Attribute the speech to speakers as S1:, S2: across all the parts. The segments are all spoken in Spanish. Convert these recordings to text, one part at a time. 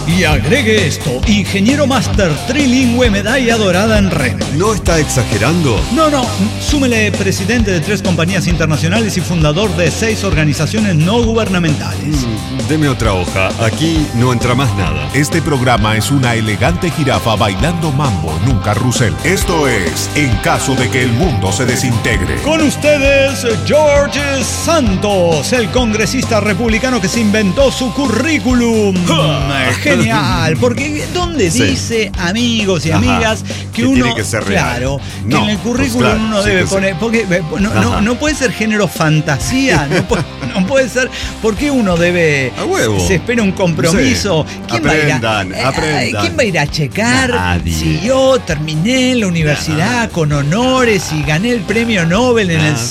S1: Y agregue esto, ingeniero máster trilingüe, medalla dorada en REN.
S2: ¿No está exagerando?
S1: No, súmele presidente de 3 compañías internacionales y fundador de 6 organizaciones no gubernamentales.
S2: Deme otra hoja, aquí no entra más nada.
S3: Este programa es una elegante jirafa bailando mambo en un carrusel. Esto es En caso de que el mundo se desintegre.
S1: Con ustedes, George Santos, el congresista republicano que se inventó su currículum. Genial, porque ¿dónde dice, amigos y amigas, que uno
S2: tiene que ser real?
S1: Claro, que en el currículum uno debe poner, porque no puede ser género fantasía, no puede ser, ¿por qué uno debe,
S2: a huevo,
S1: se espera un compromiso?
S2: Sí.
S1: ¿Quién
S2: aprendan.
S1: ¿Quién va a ir a checar?
S2: Nadie.
S1: Si yo terminé la universidad con honores y gané el premio Nobel en el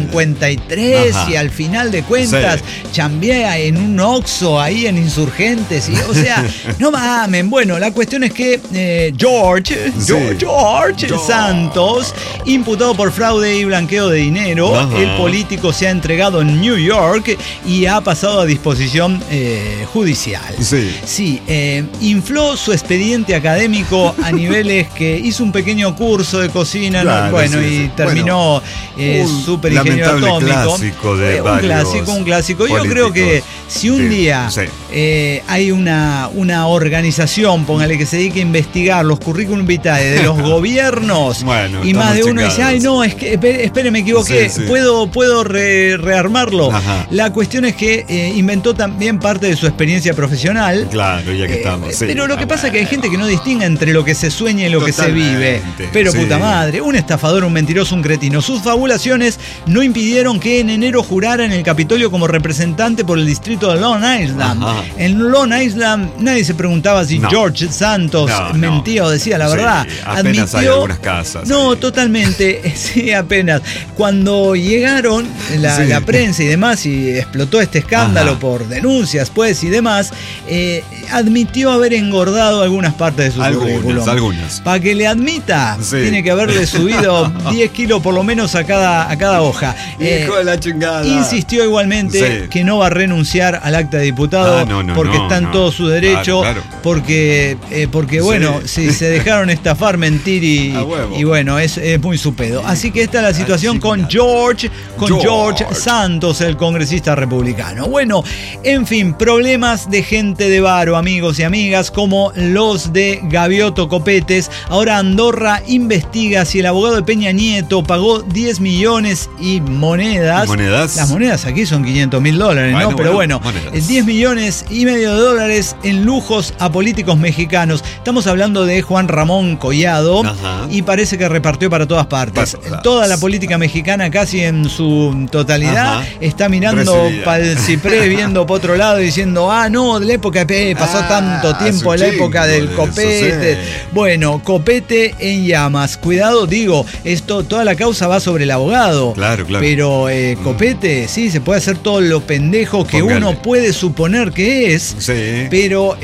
S1: 53 y al final de cuentas chambeé en un Oxxo ahí en Insurgentes, o sea, no mamen. Bueno, la cuestión es que George Santos, imputado por fraude y blanqueo de dinero, el político se ha entregado en New York y ha pasado a disposición judicial. Sí, infló su expediente académico a niveles que hizo un pequeño curso de cocina, y terminó súper ingeniero atómico. Un clásico. Yo creo que si un día hay una organización, póngale, que se dedique a investigar los currículum vitae de los gobiernos, y más de uno dice, ay no, es que espere, me equivoqué, puedo rearmarlo. La cuestión es que inventó también parte de su experiencia profesional.
S2: Claro, ya que estamos.
S1: Pero lo que pasa es que hay gente que no distingue entre lo que se sueña y lo que se vive. Pero puta madre, un estafador, un mentiroso, un cretino. Sus fabulaciones no impidieron que en enero jurara en el Capitolio como representante por el distrito de Long Island. En Long Island nadie se preguntaba si George Santos mentía o decía la verdad.
S2: Apenas hay algunas casas.
S1: Totalmente, sí, apenas. Cuando llegaron la prensa y demás y explotó este escándalo por denuncias, pues, y demás, admitió haber engordado algunas partes de su currículum.
S2: Algunas.
S1: Para que le admita, tiene que haberle subido 10 kilos por lo menos a cada hoja.
S2: Hijo de la chingada.
S1: Insistió igualmente que no va a renunciar al acta de diputado porque está en todo su derecho, porque bueno, si se dejaron estafar, mentir y bueno, es muy su pedo. Así que esta es la situación con George Santos, el congresista republicano. Bueno, en fin, problemas de gente de varo, amigos y amigas, como los de Gavioto Copetes. Ahora Andorra investiga si el abogado de Peña Nieto pagó 10 millones y monedas. Las monedas aquí son $500,000, ¿no? Pero bueno, 10 millones y medio de dólares en lujos a políticos mexicanos. Estamos hablando de Juan Ramón Collado y parece que repartió para todas partes. Toda la política mexicana, casi en su totalidad, está mirando para el ciprés, viendo por otro lado, diciendo, no, de la época pasó tanto tiempo, de la época del copete. Bueno, copete en llamas. Cuidado, digo, toda la causa va sobre el abogado.
S2: Claro.
S1: Pero copete, sí, se puede hacer todo lo pendejo que uno puede suponer que es, pero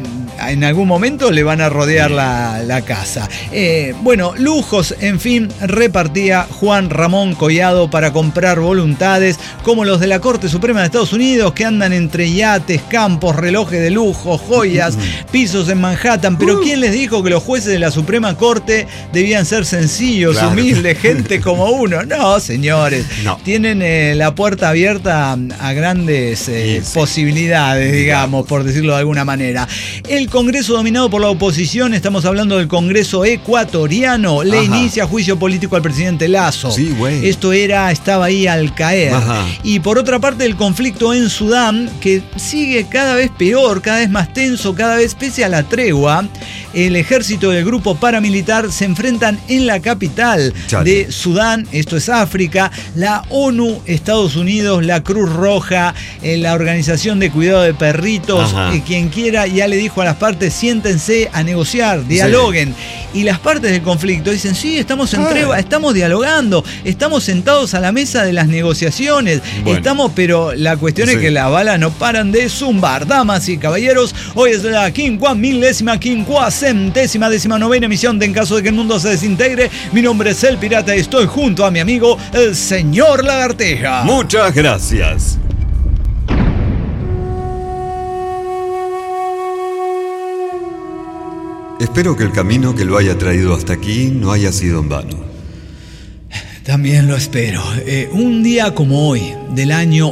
S1: en algún momento le van a rodear la casa. Bueno, lujos, en fin, repartía Juan Ramón Collado para comprar voluntades, como los de la Corte Suprema de Estados Unidos, que andan entre yates, campos, relojes de lujo, joyas, pisos en Manhattan. Pero ¿quién les dijo que los jueces de la Suprema Corte debían ser sencillos, humildes, gente como uno? No, señores. Tienen la puerta abierta a grandes posibilidades, digamos, por decirlo de alguna manera. El Congreso dominado por la oposición, estamos hablando del Congreso ecuatoriano, le inicia juicio político al presidente Lasso. Esto estaba ahí al caer. Y por otra parte, el conflicto en Sudán, que sigue cada vez peor, cada vez más tenso, cada vez pese a la tregua. El ejército y el grupo paramilitar se enfrentan en la capital de Sudán, esto es África. La ONU, Estados Unidos, la Cruz Roja, la Organización de Cuidado de Perritos, quien quiera, ya le dijo a las partes, siéntense a negociar, dialoguen. Y las partes del conflicto dicen, sí, estamos en tregua, estamos dialogando, estamos sentados a la mesa de las negociaciones, pero la cuestión es que las balas no paran de zumbar. Damas y caballeros, hoy es la 50.059ª emisión de En caso de que el mundo se desintegre. Mi nombre es El Pirata y estoy junto a mi amigo, el señor Lagarteja.
S2: Muchas gracias. espero que el camino que lo haya traído hasta aquí no haya sido en vano.
S1: También lo espero. Un día como hoy, del año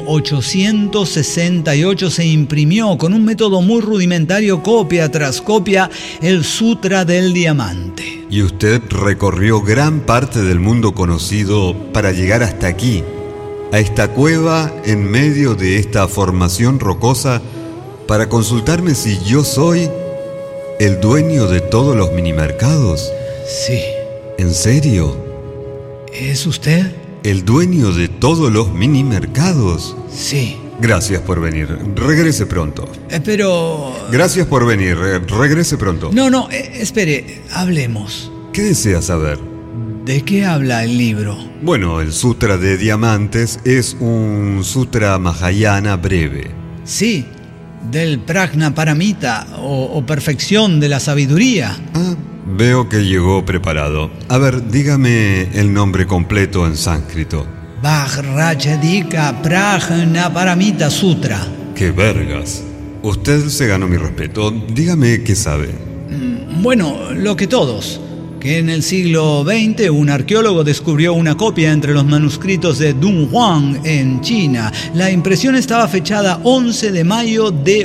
S1: 868, se imprimió con un método muy rudimentario, copia tras copia, el Sutra del Diamante.
S2: Y usted recorrió gran parte del mundo conocido para llegar hasta aquí, a esta cueva en medio de esta formación rocosa, para consultarme si yo soy el dueño de todos los minimercados.
S1: Sí.
S2: ¿En serio?
S1: ¿Es usted?
S2: ¿El dueño de todos los minimercados?
S1: Sí.
S2: Gracias por venir. Regrese pronto.
S1: Pero...
S2: Gracias por venir. Regrese pronto.
S1: No, espere. Hablemos.
S2: ¿Qué desea saber?
S1: ¿De qué habla el libro?
S2: Bueno, el Sutra de Diamantes es un Sutra Mahayana breve.
S1: Sí, del Prajna Paramita o perfección de la sabiduría.
S2: Veo que llegó preparado. A ver, dígame el nombre completo en sánscrito.
S1: Vajrayadika Prajna Paramita Sutra.
S2: ¡Qué vergas! Usted se ganó mi respeto. Dígame qué sabe.
S1: Bueno, lo que todos. Que en el siglo XX un arqueólogo descubrió una copia entre los manuscritos de Dunhuang en China. La impresión estaba fechada 11 de mayo de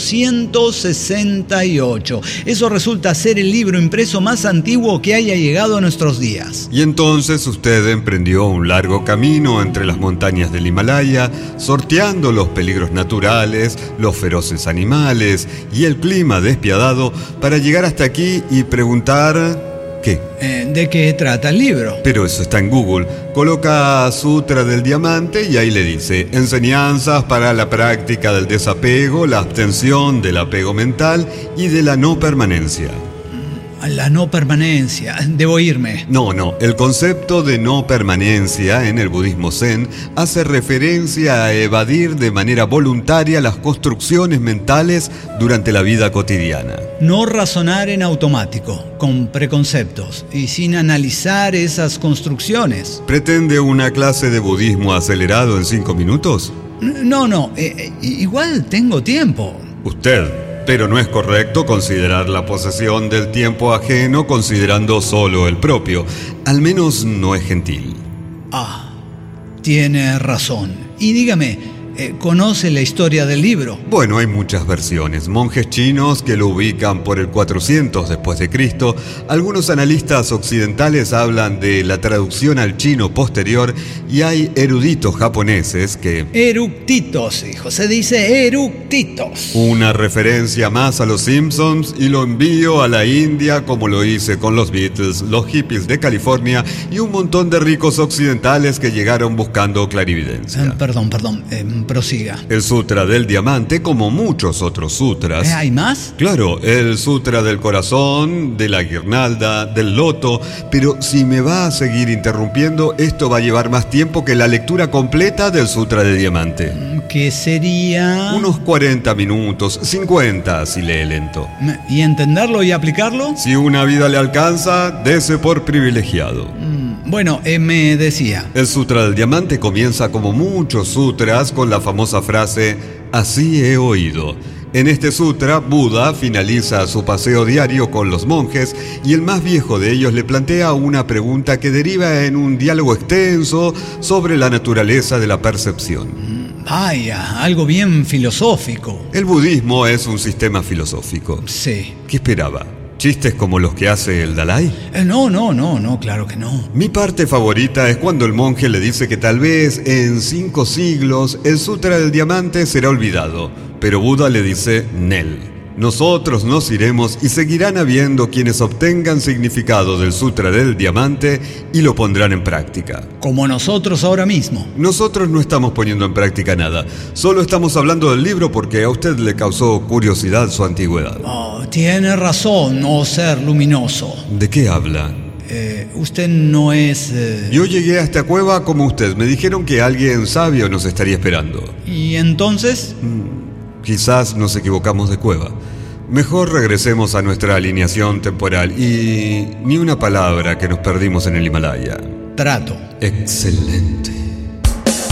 S1: 868. Eso resulta ser el libro impreso más antiguo que haya llegado a nuestros días.
S2: Y entonces usted emprendió un largo camino entre las montañas del Himalaya, sorteando los peligros naturales, los feroces animales y el clima despiadado para llegar hasta aquí y preguntar... ¿Qué?
S1: ¿De qué trata el libro?
S2: Pero eso está en Google. Coloca Sutra del Diamante y ahí le dice: enseñanzas para la práctica del desapego, la abstención del apego mental y de la no permanencia.
S1: La no permanencia. Debo irme.
S2: No. El concepto de no permanencia en el budismo zen hace referencia a evadir de manera voluntaria las construcciones mentales durante la vida cotidiana.
S1: No razonar en automático, con preconceptos y sin analizar esas construcciones.
S2: ¿Pretende una clase de budismo acelerado en 5 minutos?
S1: No. Igual tengo tiempo.
S2: Usted... Pero no es correcto considerar la posesión del tiempo ajeno considerando solo el propio. Al menos no es gentil.
S1: Tiene razón. Y dígame, ¿conoce la historia del libro?
S2: Bueno, hay muchas versiones. Monjes chinos que lo ubican por el 400 después de Cristo. Algunos analistas occidentales hablan de la traducción al chino posterior y hay eruditos japoneses que...
S1: Eructitos, hijo. Se dice eructitos.
S2: Una referencia más a los Simpsons y lo envío a la India como lo hice con los Beatles, los hippies de California y un montón de ricos occidentales que llegaron buscando clarividencia.
S1: Perdón. Prosiga.
S2: El Sutra del Diamante, como muchos otros sutras...
S1: ¿Hay más?
S2: Claro, el Sutra del Corazón, de la Guirnalda, del Loto... Pero si me va a seguir interrumpiendo, esto va a llevar más tiempo que la lectura completa del Sutra del Diamante.
S1: ¿Qué sería?
S2: Unos 40 minutos, 50 si lee lento.
S1: ¿Y entenderlo y aplicarlo?
S2: Si una vida le alcanza, dese por privilegiado.
S1: Bueno, me decía...
S2: El Sutra del Diamante comienza como muchos sutras con la famosa frase «Así he oído». En este sutra, Buda finaliza su paseo diario con los monjes y el más viejo de ellos le plantea una pregunta que deriva en un diálogo extenso sobre la naturaleza de la percepción.
S1: Vaya, algo bien filosófico.
S2: El budismo es un sistema filosófico.
S1: Sí.
S2: ¿Qué esperaba? ¿Chistes como los que hace el Dalai?
S1: No, claro que no.
S2: Mi parte favorita es cuando el monje le dice que tal vez en 5 siglos el Sutra del Diamante será olvidado, pero Buda le dice Nel. Nosotros nos iremos y seguirán habiendo quienes obtengan significado del Sutra del Diamante y lo pondrán en práctica.
S1: Como nosotros ahora mismo.
S2: Nosotros no estamos poniendo en práctica nada. Solo estamos hablando del libro porque a usted le causó curiosidad su antigüedad.
S1: Tiene razón, no ser luminoso.
S2: ¿De qué habla?
S1: Usted no es...
S2: Yo llegué a esta cueva como usted. Me dijeron que alguien sabio nos estaría esperando.
S1: ¿Y entonces?
S2: Quizás nos equivocamos de cueva. Mejor regresemos a nuestra alineación temporal y ni una palabra que nos perdimos en el Himalaya.
S1: Trato.
S2: Excelente.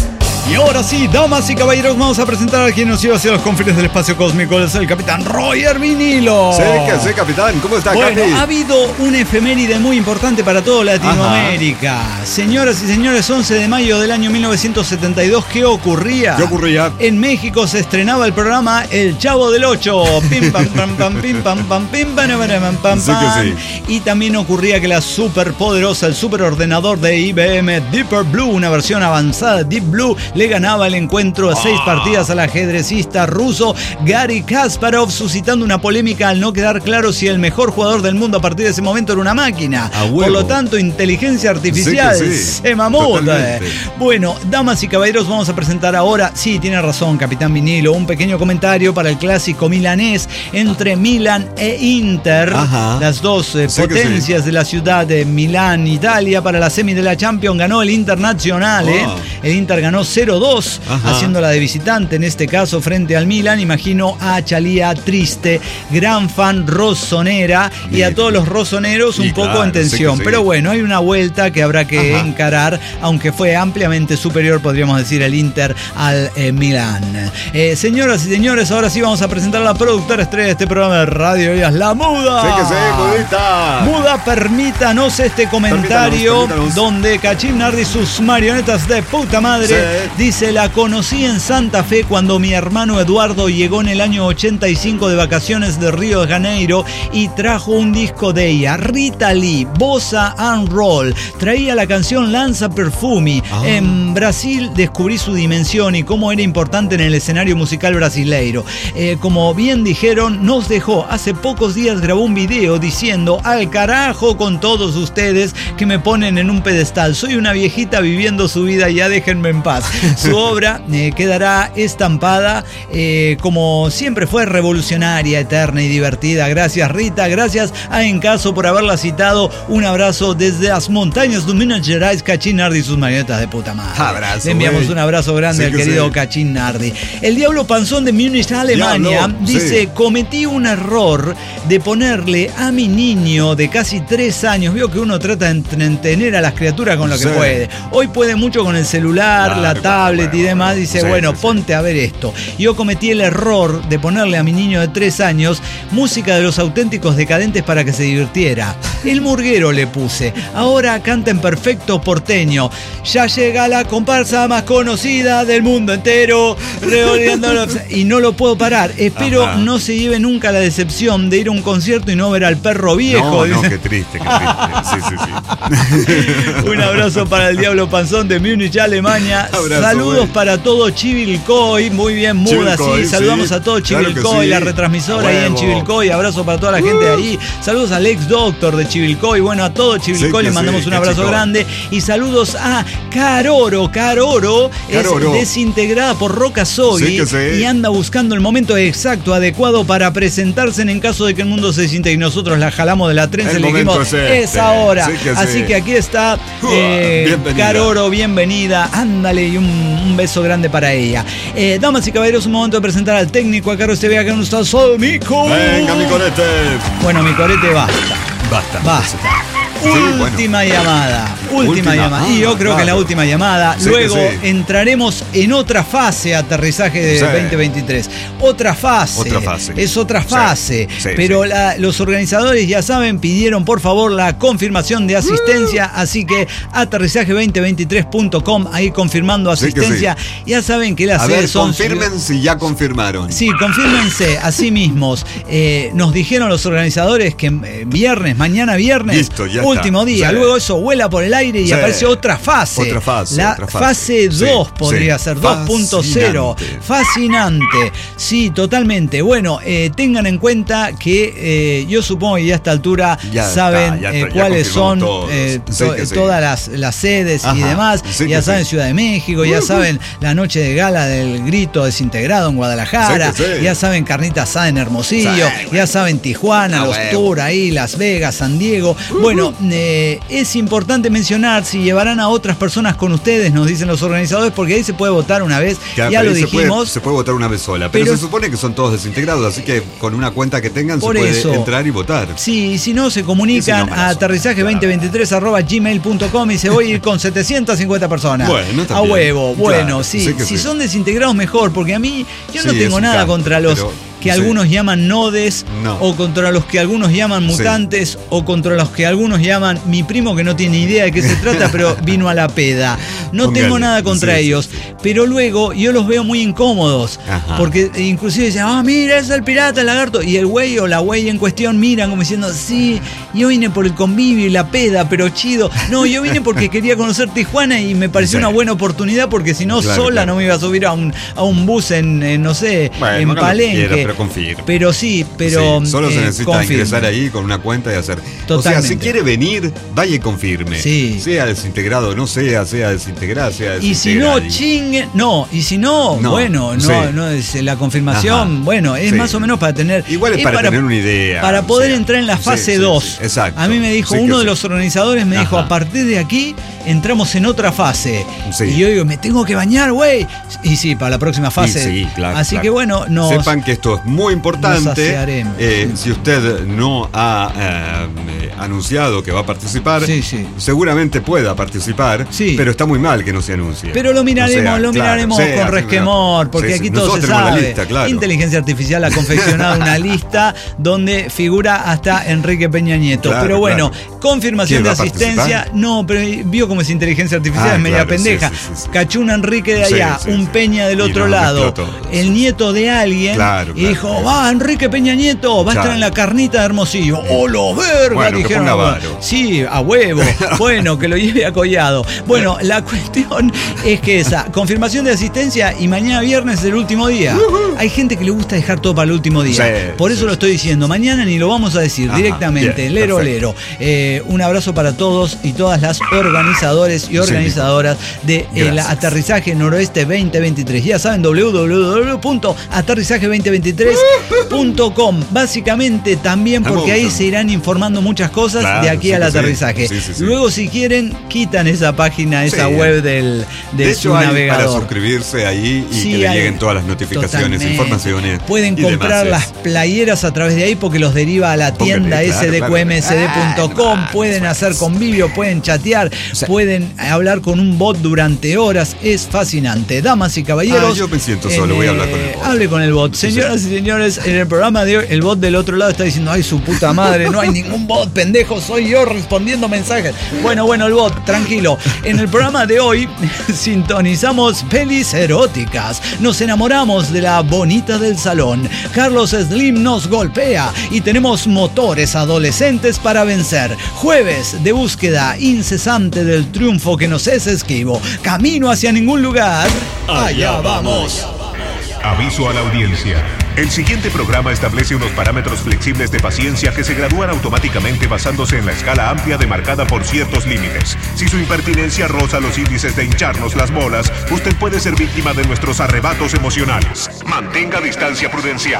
S1: Y ahora sí, damas y caballeros, vamos a presentar a quien nos lleva hacia los confines del espacio cósmico. Es el capitán Roger Vinilo.
S2: Sí, capitán. ¿Cómo está,
S1: Bueno,
S2: Capi?
S1: ha habido un efeméride muy importante para toda Latinoamérica. Ajá. Señoras y señores, 11 de mayo del año 1972, ¿qué ocurría?
S2: ¿Qué ocurría?
S1: En México se estrenaba el programa El Chavo del Ocho. Pim, pam, pam, pam, pim, pam, pam, pim, pam, pam, pam.
S2: Sí que sí.
S1: Y también ocurría que la superpoderosa, el superordenador de IBM Deeper Blue, una versión avanzada de Deep Blue, le ganaba el encuentro a 6 partidas al ajedrecista ruso Garry Kasparov, suscitando una polémica al no quedar claro si el mejor jugador del mundo a partir de ese momento era una máquina. Por lo tanto, inteligencia artificial. Sí. Se mamó. Bueno, damas y caballeros, vamos a presentar ahora, sí, tiene razón, capitán Vinilo, un pequeño comentario para el clásico milanés entre Milan e Inter. Ajá. Las dos potencias de la ciudad de Milán, Italia. Para la semi de la Champions ganó el Internazionale. El Inter ganó 0-2, haciéndola de visitante, en este caso frente al Milan. Imagino a Chalía triste, gran fan rossonera, y a todos los rossoneros un poco en tensión. Pero bueno, hay una vuelta que habrá que encarar, aunque fue ampliamente superior, podríamos decir, el Inter al Milán. Señoras y señores, ahora sí vamos a presentar a la productora estrella de este programa de radio. Ella es la Muda.
S2: Sí que sí, Mudita.
S1: Muda, permítanos este comentario donde Cachín Nardi, sus marionetas de puta madre, dice: la conocí en Santa Fe cuando mi hermano Eduardo llegó en el año 85 de vacaciones de Río de Janeiro y trajo un disco de ella, Rita Lee, Bossa and Roll. Traía la canción Lanza Perfumi. En Brasil descubrí su dimensión y cómo era importante en el escenario musical brasileiro. Como bien dijeron, nos dejó. Hace pocos días grabó un video diciendo: al carajo con todos ustedes que me ponen en un pedestal. Soy una viejita viviendo su vida, ya déjenme en paz. Su obra quedará estampada como siempre fue, revolucionaria, eterna y divertida. Gracias, Rita. Gracias a Encaso por haberla citado. Un abrazo desde las montañas de Minas Gerais, Cachín Nardi y sus marionetas de puta madre.
S2: Abrazo,
S1: le enviamos un abrazo grande al querido Cachín Nardi. El Diablo Panzón de Múnich, Alemania, dice: cometí un error de ponerle a mi niño de casi 3 años. Veo que uno trata de entretener a las criaturas con lo que puede. Hoy puede mucho con el celular, la tablet y demás. Dice: ponte a ver esto. Yo cometí el error de ponerle a mi niño de 3 años música de Los Auténticos Decadentes para que se divirtiera. El Murguero le puse. Ahora canta en perfecto porteño. Ya llega la comparsa más conocida del mundo entero. Y no lo puedo parar. Espero no se lleve nunca la decepción de ir a un concierto y no ver al perro viejo.
S2: No, qué triste, qué triste. Sí.
S1: Un abrazo para el Diablo Panzón de Múnich, Alemania. Saludos para todo Chivilcoy. Muy bien, Muda, saludamos a todo Chivilcoy, la retransmisora ahí en Chivilcoy. Abrazo para toda la gente de ahí. Saludos al ex doctor de Chivilcoy. Bueno, a todo Chivilcoy les mandamos un abrazo grande. Y saludos a Caroro. Caroro es desintegrada por Roca Sogui y anda buscando el momento exacto, adecuado para presentarse en caso de que el mundo se desintegre. Y nosotros la jalamos de la trenza y le dijimos: es ahora. Así que aquí está Caroro, bienvenida. Ándale, y un beso grande para ella. Damas y caballeros, un momento de presentar al técnico, a Carlos TV, acá en un estado Mico.
S2: Venga, mi corete.
S1: Bueno, mi corete, basta. Última llamada. Y yo creo que es la última llamada. Luego entraremos en otra fase de aterrizaje de 2023. Otra fase. Es otra fase. Pero los organizadores, ya saben, pidieron por favor la confirmación de asistencia. Así que aterrizaje2023.com, ahí confirmando asistencia. Ya saben que las sedes son...
S2: confirmen si ya confirmaron.
S1: Sí, confírmense a sí mismos. Nos dijeron los organizadores que mañana viernes.
S2: Listo, ya
S1: último día. Luego eso vuela por el aire y aparece otra fase. La fase 2 podría ser 2.0. Fascinante. Sí, totalmente. Bueno, tengan en cuenta que yo supongo que ya a esta altura saben cuáles son todas las sedes y demás. Ya saben Ciudad de México, ya saben la noche de gala del Grito Desintegrado en Guadalajara, ya saben Carnita Asada en Hermosillo, ya saben Tijuana, los tours ahí, Las Vegas, San Diego. Bueno, es importante mencionar mencionar si llevarán a otras personas con ustedes, nos dicen los organizadores, porque ahí se puede votar una vez, ya lo dijimos.
S2: Se puede votar una vez sola, pero se supone que son todos desintegrados, así que con una cuenta que tengan se puede entrar y votar.
S1: Sí, si no, se comunican a aterrizaje2023@gmail.com y se voy a ir con 750 personas.
S2: Bueno,
S1: a huevo. Bueno, sí. Si son desintegrados, mejor, porque a mí, yo no tengo nada contra los que algunos llaman nodes, o contra los que algunos llaman mutantes, o contra los que algunos llaman mi primo que no tiene idea de qué se trata, pero vino a la peda. No tengo nada contra ellos, pero luego yo los veo muy incómodos, porque inclusive dicen, mira, es el pirata, el lagarto, y el güey o la güey en cuestión miran como diciendo, sí, yo vine por el convivio y la peda, pero chido. No, yo vine porque quería conocer Tijuana y me pareció una buena oportunidad, porque si no, sola no me iba a subir a un bus en no sé, en Palenque. Pero
S2: solo se necesita ingresar ahí con una cuenta y hacer. Totalmente. O sea, si quiere venir, vaya y confirme. Sí. Sea desintegrado, no sea desintegrada, sea desintegrada.
S1: Y si no, y si no, bueno, no es la confirmación, bueno, es más o menos para tener.
S2: Igual es para tener una idea.
S1: Para poder entrar en la fase 2.
S2: Exacto.
S1: A mí me dijo, uno de los organizadores me dijo, a partir de aquí entramos en otra fase. Y yo digo, me tengo que bañar, güey. Y sí, para la próxima fase.
S2: Sí, claro.
S1: Así que bueno,
S2: sepan que esto es muy importante. Si usted no ha anunciado que va a participar, seguramente pueda participar, pero está muy mal que no se anuncie.
S1: Pero lo miraremos con resquemor, porque aquí todo se sabe. Inteligencia Artificial ha confeccionado una lista donde figura hasta Enrique Peña Nieto. Pero bueno, confirmación de asistencia. No, pero vio cómo es inteligencia artificial, es media pendeja. Cachó un Enrique de allá, un Peña del otro lado, el nieto de alguien, y dijo, Enrique Peña Nieto va a estar en la carnita de Hermosillo. ¡Oh, verga! Dijeron. Sí, a huevo. Bueno, que lo lleve a Collado. Bueno, la cuestión es que esa confirmación de asistencia y mañana viernes es el último día. Hay gente que le gusta dejar todo para el último día. Por eso lo estoy diciendo. Mañana ni lo vamos a decir directamente. Lero. Un abrazo para todos y todas las organizadores y organizadoras del Aterrizaje Noroeste 2023. Ya saben, www.aterrizaje2023.com. Básicamente también porque ahí se irán informando muchas cosas de aquí al aterrizaje. Luego, si quieren, quitan esa página, esa web de su navegador.
S2: Para suscribirse ahí y que le lleguen todas las notificaciones, informaciones.
S1: Pueden comprar las playeras a través de ahí porque los deriva a la tienda sdqmsd.com. Pueden hacer convivio, pueden chatear, pueden hablar con un bot durante horas. Es fascinante. Damas y caballeros.
S2: Yo me siento solo, voy a hablar con el bot.
S1: Hable con el bot. Señoras y señores, en el programa de hoy, el bot del otro lado está diciendo, ay, su puta madre, no hay ningún bot, pendejo, soy yo respondiendo mensajes. Bueno, el bot, tranquilo. En el programa de hoy sintonizamos pelis eróticas. Nos enamoramos de la bonita del salón. Carlos Slim nos golpea y tenemos motores adolescentes para vencer. Jueves de búsqueda incesante del triunfo que nos es esquivo. Camino hacia ningún lugar. Allá vamos.
S3: Aviso a la audiencia. El siguiente programa establece unos parámetros flexibles de paciencia que se gradúan automáticamente basándose en la escala amplia demarcada por ciertos límites. Si su impertinencia roza los índices de hincharnos las bolas, usted puede ser víctima de nuestros arrebatos emocionales. Mantenga distancia prudencial.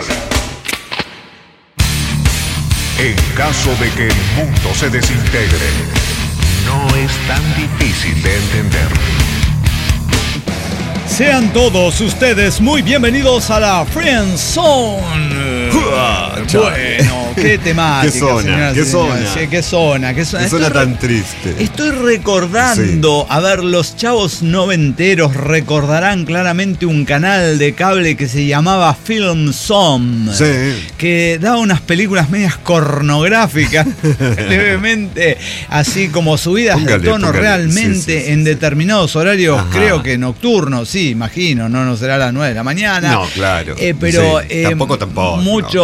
S3: En caso de que el mundo se desintegre, no es tan difícil de entender.
S1: Sean todos ustedes muy bienvenidos a la Friend Zone. Bueno, qué temática.
S2: Qué zona tan triste.
S1: Estoy recordando, a ver, los chavos noventeros recordarán claramente un canal de cable que se llamaba Film Zone, que daba unas películas medias pornográficas, levemente, así como subidas de tono realmente en determinados horarios, creo que nocturnos, imagino, no será a las 9 de la mañana.
S2: No, claro.
S1: Pero
S2: tampoco.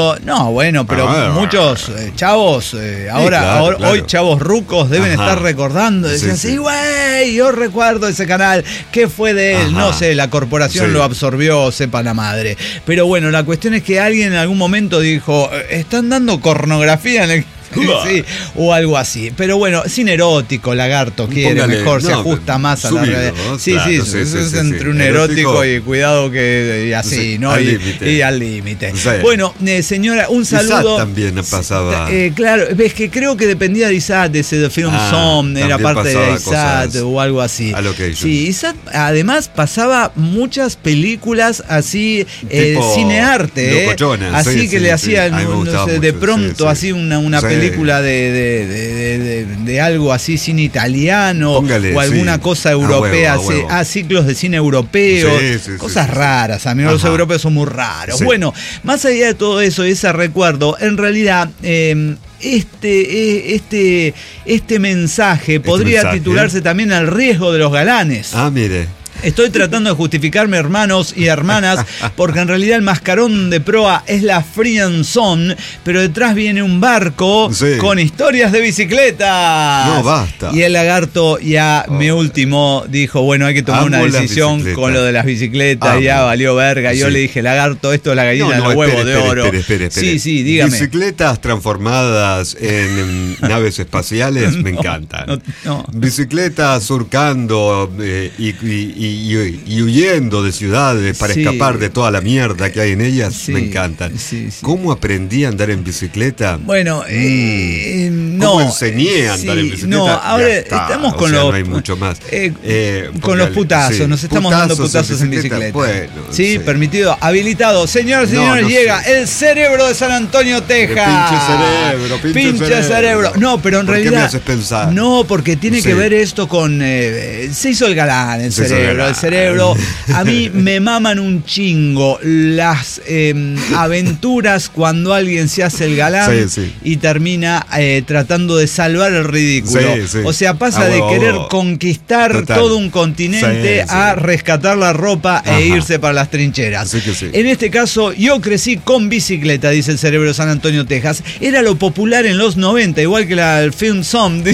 S1: Muchos chavos, hoy chavos rucos deben estar recordando. Decían, sí, güey, yo recuerdo ese canal. ¿Qué fue de él? No sé, la corporación lo absorbió, sepa la madre. Pero bueno, la cuestión es que alguien en algún momento dijo, están dando pornografía en el Sí, o algo así. Pero bueno, sin erótico, Lagarto quiere, póngale, mejor, se ajusta más a la realidad. Sí, claro, sí, es entre un erótico y cuidado que y así, ¿no? Y al límite. Sí. Bueno, señora, un saludo.
S2: Isaac también pasaba.
S1: Claro, ves que creo que dependía de Isaac, de ese Film Som, era parte de Isaac o algo así. Sí, Isaac además pasaba muchas películas así, cinearte, así que le hacían, no sé, de pronto así una película de algo así, cine italiano. Póngale, o alguna cosa europea, ciclos de cine europeo, cosas raras. A mí los europeos son muy raros. Sí. Bueno, más allá de todo eso, ese recuerdo, en realidad este mensaje podría titularse también El riesgo de los galanes.
S2: Ah, mire.
S1: Estoy tratando de justificarme, hermanos y hermanas, porque en realidad el mascarón de proa es la friendzone, pero detrás viene un barco con historias de bicicletas.
S2: No, basta.
S1: Y el Lagarto ya me ultimó, dijo, bueno, hay que tomar una decisión con lo de las bicicletas, ya valió verga. Yo le dije, Lagarto, esto es la gallina de los huevos de oro.
S2: Espere.
S1: Sí, dígame.
S2: Bicicletas transformadas en naves espaciales, me encantan. No. Bicicletas surcando y huyendo de ciudades para escapar de toda la mierda que hay en ellas, me encantan. ¿Cómo aprendí a andar en bicicleta?
S1: Bueno, no.
S2: ¿Cómo enseñé a andar en bicicleta?
S1: No, ahora estamos con los...
S2: no hay mucho más.
S1: Con los putazos, nos estamos dando putazos en bicicleta.
S2: Bueno,
S1: sí, permitido, habilitado. Señores, llega el cerebro de San Antonio, Texas. Pinche cerebro. No, pero en realidad... ¿Por qué me
S2: haces pensar?
S1: No, porque tiene que ver esto con... se hizo el galán, el cerebro. El cerebro, a mí me maman un chingo las aventuras cuando alguien se hace el galán y termina tratando de salvar el ridículo. O sea, pasa de querer conquistar todo un continente a rescatar la ropa e irse para las trincheras. En este caso, yo crecí con bicicleta, dice el cerebro de San Antonio, Texas. Era lo popular en los 90, igual que el Film Som.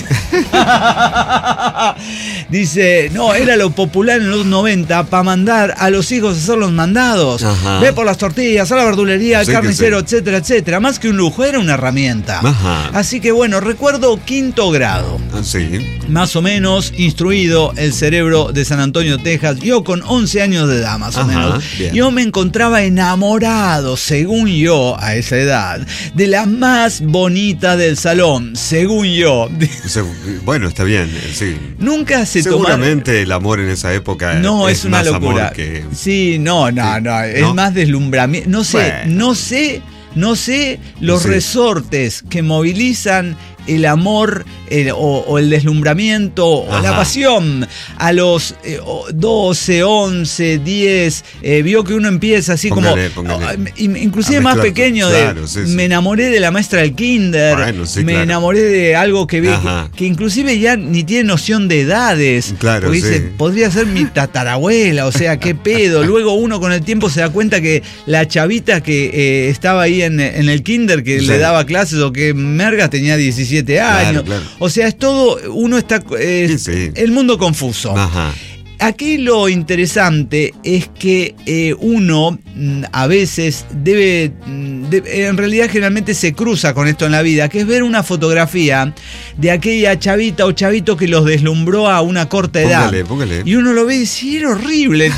S1: Dice, no, era lo popular en los 90 para mandar a los hijos a hacer los mandados. Ve por las tortillas, a la verdulería, al carnicero, etcétera, etcétera. Más que un lujo, era una herramienta. Así que bueno, recuerdo 5º grado. Más o menos instruido el cerebro de San Antonio, Texas. Yo con 11 años de edad, más o menos. Bien. Yo me encontraba enamorado, según yo, a esa edad, de la más bonita del salón, según yo.
S2: Bueno, está bien, sí.
S1: Nunca se
S2: seguramente el amor en esa época
S1: es una locura. Sí, no, es más deslumbramiento. No sé los resortes que movilizan el amor o el deslumbramiento o la pasión a los 12, 11, 10. Vio que uno empieza así póngale. Inclusive más pequeño, me enamoré de la maestra del kinder, me enamoré de algo que ve que inclusive ya ni tiene noción de edades, porque dice, podría ser mi tatarabuela, o sea, qué pedo. Luego uno con el tiempo se da cuenta que la chavita que estaba ahí en el kinder, que le daba clases o que merga, tenía 17 años. O sea, es todo, uno está el mundo confuso. Aquí lo interesante es que uno a veces debe, en realidad generalmente se cruza con esto en la vida, que es ver una fotografía de aquella chavita o chavito que los deslumbró a una corta edad. Póngale. Y uno lo ve y dice, era horrible.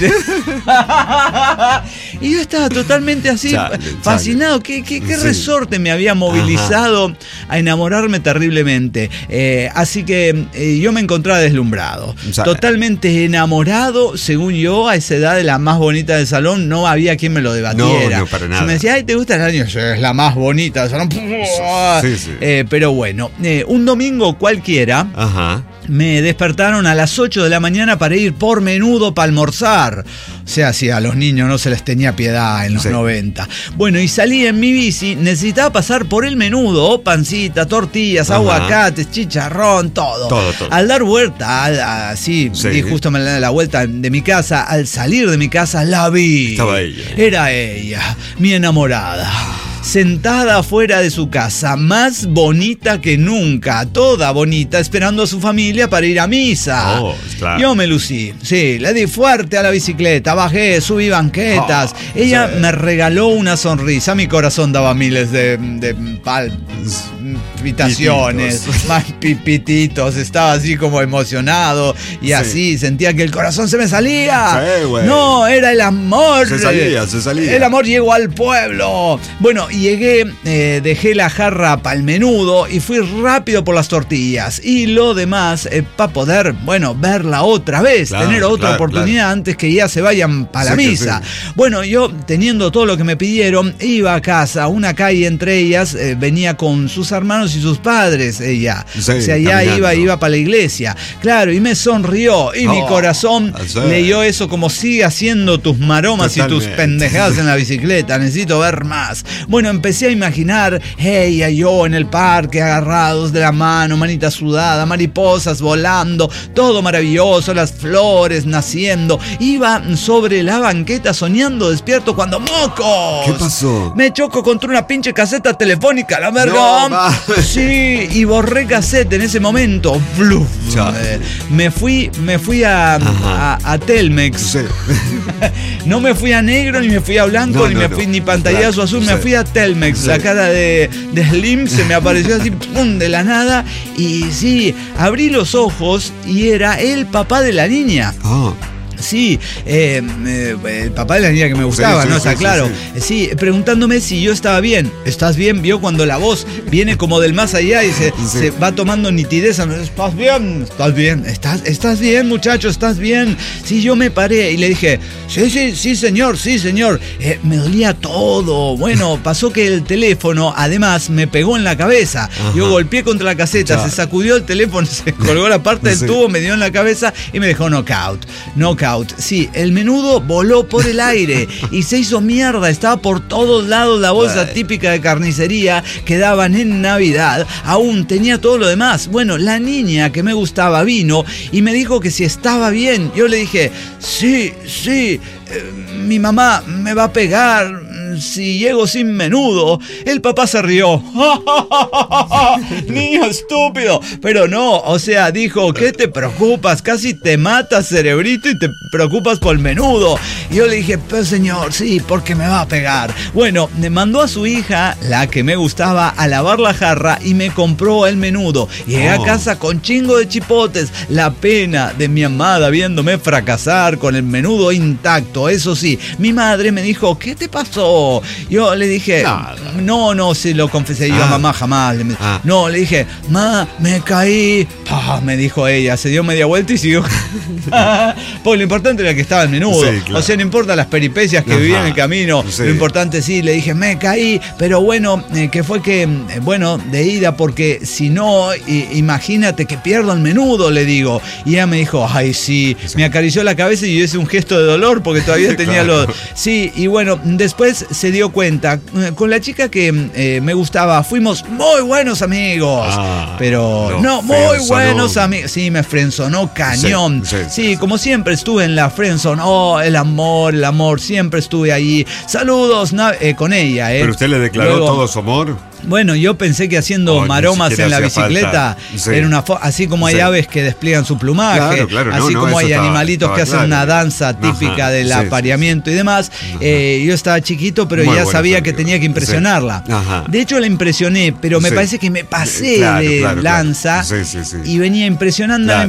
S1: Y yo estaba totalmente así, fascinado. ¿Qué resorte me había movilizado a enamorarme terriblemente? Así que yo me encontraba deslumbrado, totalmente enamorado, según yo, a esa edad de la más bonita del salón. No había quien me lo debatiera.
S2: No, para nada.
S1: Si me decía, ay, ¿te gusta el año? Es la más bonita del salón. Pero bueno, un domingo cualquiera, me despertaron a las 8 de la mañana para ir por menudo para almorzar. O sea, si a los niños no se les tenía piedad en los 90. Bueno, y salí en mi bici, necesitaba pasar por el menudo, pancita, tortillas, aguacates, chicharrón, todo. Al dar vuelta, así, y justo me da la vuelta de mi casa, al salir de mi casa, la vi.
S2: Estaba ella.
S1: Era ella, mi enamorada. Sentada afuera de su casa, más bonita que nunca, toda bonita, esperando a su familia para ir a misa. Yo me lucí, le di fuerte a la bicicleta, bajé, subí banquetas. Ella me regaló una sonrisa, mi corazón daba miles de palpitaciones, más pititos, estaba así como emocionado y así, sentía que el corazón se me salía. No, era el amor.
S2: Se salía.
S1: El amor llegó al pueblo. Bueno, llegué, dejé la jarra para el menudo y fui rápido por las tortillas. Y lo demás, para poder, verla otra vez, tener otra oportunidad antes que ya se vayan para la misa. Bueno, yo teniendo todo lo que me pidieron, iba a casa, una calle entre ellas, venía con sus hermanos y sus padres, ella. O sea, ya iba para la iglesia. Claro, y me sonrió y mi corazón leyó eso como sigue haciendo tus maromas y tus pendejadas en la bicicleta, necesito ver más. Bueno, empecé a imaginar ella y yo en el parque agarrados de la mano, manita sudada, mariposas volando, todo maravilloso, las flores naciendo. Iba sobre la banqueta soñando despierto cuando ¡mocos!
S2: ¿Qué pasó?
S1: Me choco contra una pinche caseta telefónica, la verga. No, sí, y borré cassette en ese momento. Me fui a Telmex. Sí. No me fui a negro, ni me fui a blanco, ni me fui ni pantallazo azul, me fui a Telmex. La cara de Slim se me apareció así, ¡pum!, de la nada. Y sí, abrí los ojos y era el papá de la niña. Sí, el papá de la niña que me gustaba, ¿no? Está claro. Sí, preguntándome si yo estaba bien. ¿Estás bien? Vio cuando la voz viene como del más allá y se va tomando nitidez. ¿Estás bien? ¿Estás bien? ¿Estás bien, muchacho? ¿Estás bien? Sí, yo me paré y le dije, sí, señor. Me dolía todo. Bueno, pasó que el teléfono, además, me pegó en la cabeza. Yo golpeé contra la caseta, se sacudió el teléfono, se colgó la parte del tubo, me dio en la cabeza y me dejó knockout. Sí, el menudo voló por el aire y se hizo mierda, estaba por todos lados la bolsa típica de carnicería que daban en Navidad, aún tenía todo lo demás. Bueno, la niña que me gustaba vino y me dijo que si estaba bien. Yo le dije, sí, mi mamá me va a pegar si llego sin menudo. El papá se rió. Niño estúpido. Pero no, o sea, dijo, ¿qué te preocupas? Casi te matas, cerebrito, y te preocupas por el menudo. Y yo le dije, pero señor, sí, porque me va a pegar. Bueno, me mandó a su hija, la que me gustaba, a lavar la jarra y me compró el menudo. Llegué a casa con chingo de chipotes. La pena de mi amada viéndome fracasar con el menudo intacto. Eso sí, mi madre me dijo, ¿qué te pasó? Yo le dije, no, se lo confesé yo a mamá jamás. No, le dije, me caí. Me dijo ella, se dio media vuelta y siguió. Porque lo importante era que estaba el menudo. Sí, claro. O sea, no importa las peripecias que vivía en el camino. Sí. Lo importante le dije, me caí. Pero bueno, que fue que, de ida, porque si no, imagínate que pierdo el menudo, le digo. Y ella me dijo, ay, sí. Me acarició la cabeza y yo hice un gesto de dolor porque todavía tenía los... Sí, y bueno, después se dio cuenta, con la chica que me gustaba, fuimos muy buenos amigos, pero muy buenos amigos. Sí, me frenzonó cañón. Sí, como siempre estuve en la frenzone. El amor, siempre estuve ahí. Saludos con ella.
S2: ¿Pero usted le declaró todo su amor?
S1: Bueno, yo pensé que haciendo maromas en la bicicleta era una así como hay aves que despliegan su plumaje, así como hay animalitos que hacen una danza típica del apareamiento y demás. Yo estaba chiquito, pero ya sabía que tenía que impresionarla. De hecho, la impresioné, pero me parece que me pasé de lanza y venía impresionándola.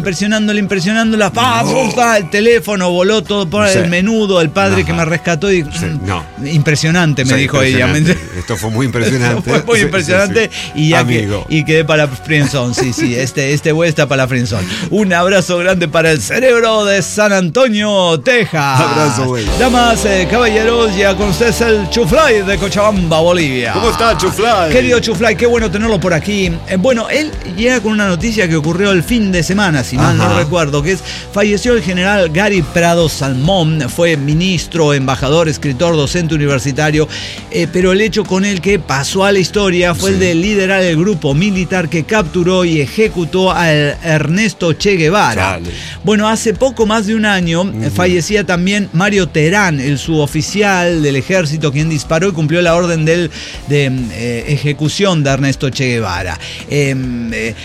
S1: El teléfono voló todo por el menudo. El padre que me rescató y impresionante, me dijo ella.
S2: Esto fue muy impresionante.
S1: Fue impresionante. Y ya y quedé para friendzone. Sí, este güey está para la friendzone. Un abrazo grande para el cerebro de San Antonio, Texas.
S2: Abrazo, güey.
S1: Damas, caballeros, ya con ustedes el Chuflay de Cochabamba, Bolivia.
S2: ¿Cómo está, Chuflay?
S1: Querido Chuflay, qué bueno tenerlo por aquí. Bueno, él llega con una noticia que ocurrió el fin de semana, si mal no recuerdo, que es falleció el general Gary Prado Salmón. Fue ministro, embajador, escritor, docente universitario, pero el hecho con el que pasó a la historia fue el de liderar el grupo militar que capturó y ejecutó a Ernesto Che Guevara. Bueno, hace poco más de un año fallecía también Mario Terán, el suboficial del ejército, quien disparó y cumplió la orden de ejecución de Ernesto Che Guevara.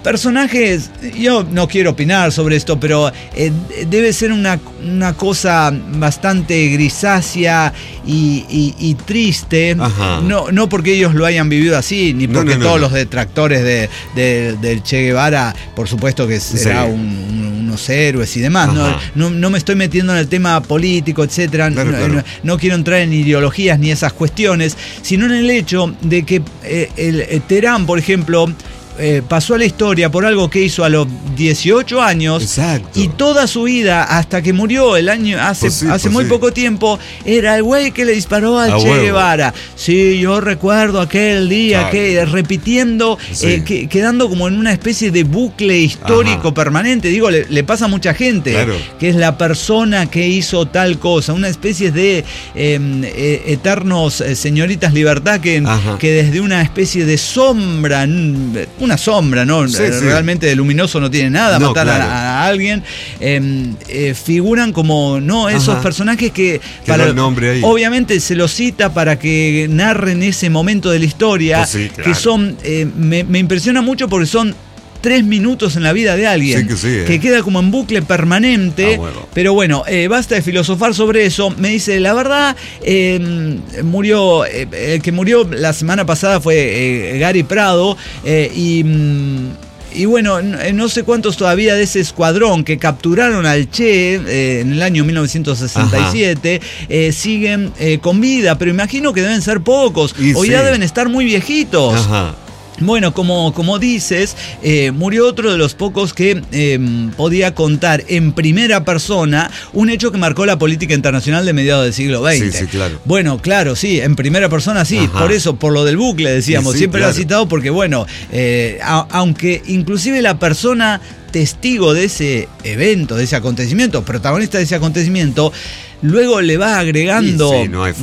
S1: Personajes, yo no quiero opinar sobre esto, pero debe ser una cosa bastante grisácea y triste. No porque ellos lo hayan vivido así, ni porque todos los detractores del Che Guevara, por supuesto que será unos héroes y demás. No me estoy metiendo en el tema político, etcétera. No quiero entrar en ideologías ni esas cuestiones, sino en el hecho de que Terán, por ejemplo, pasó a la historia por algo que hizo a los 18 años.
S2: Exacto.
S1: Y toda su vida, hasta que murió hace muy poco tiempo, era el güey que le disparó al Che Guevara. Sí, yo recuerdo aquel día, repitiendo, quedando como en una especie de bucle histórico permanente. Digo, le pasa a mucha gente, que es la persona que hizo tal cosa, una especie de eternos señoritas libertad que desde una especie de sombra, una sombra, ¿no? Realmente de luminoso no tiene nada, matar a alguien. Figuran como, esos personajes que
S2: el nombre ahí.
S1: Obviamente se los cita para que narren ese momento de la historia, que son, me impresiona mucho porque son 3 minutos en la vida de alguien, que queda como en bucle permanente. Pero bueno, basta de filosofar sobre eso. Me dice, la verdad, el que murió la semana pasada fue Gary Prado, y bueno, no sé cuántos todavía de ese escuadrón que capturaron al Che en el año 1967 siguen con vida, pero imagino que deben ser pocos, o ya deben estar muy viejitos. Bueno, como dices, murió otro de los pocos que podía contar en primera persona un hecho que marcó la política internacional de mediados del siglo XX.
S2: Sí, claro.
S1: Bueno, claro, sí, en primera persona sí, por eso, por lo del bucle decíamos, siempre lo ha citado porque bueno, aunque inclusive la persona testigo de ese evento, de ese acontecimiento, protagonista de ese acontecimiento, luego le va agregando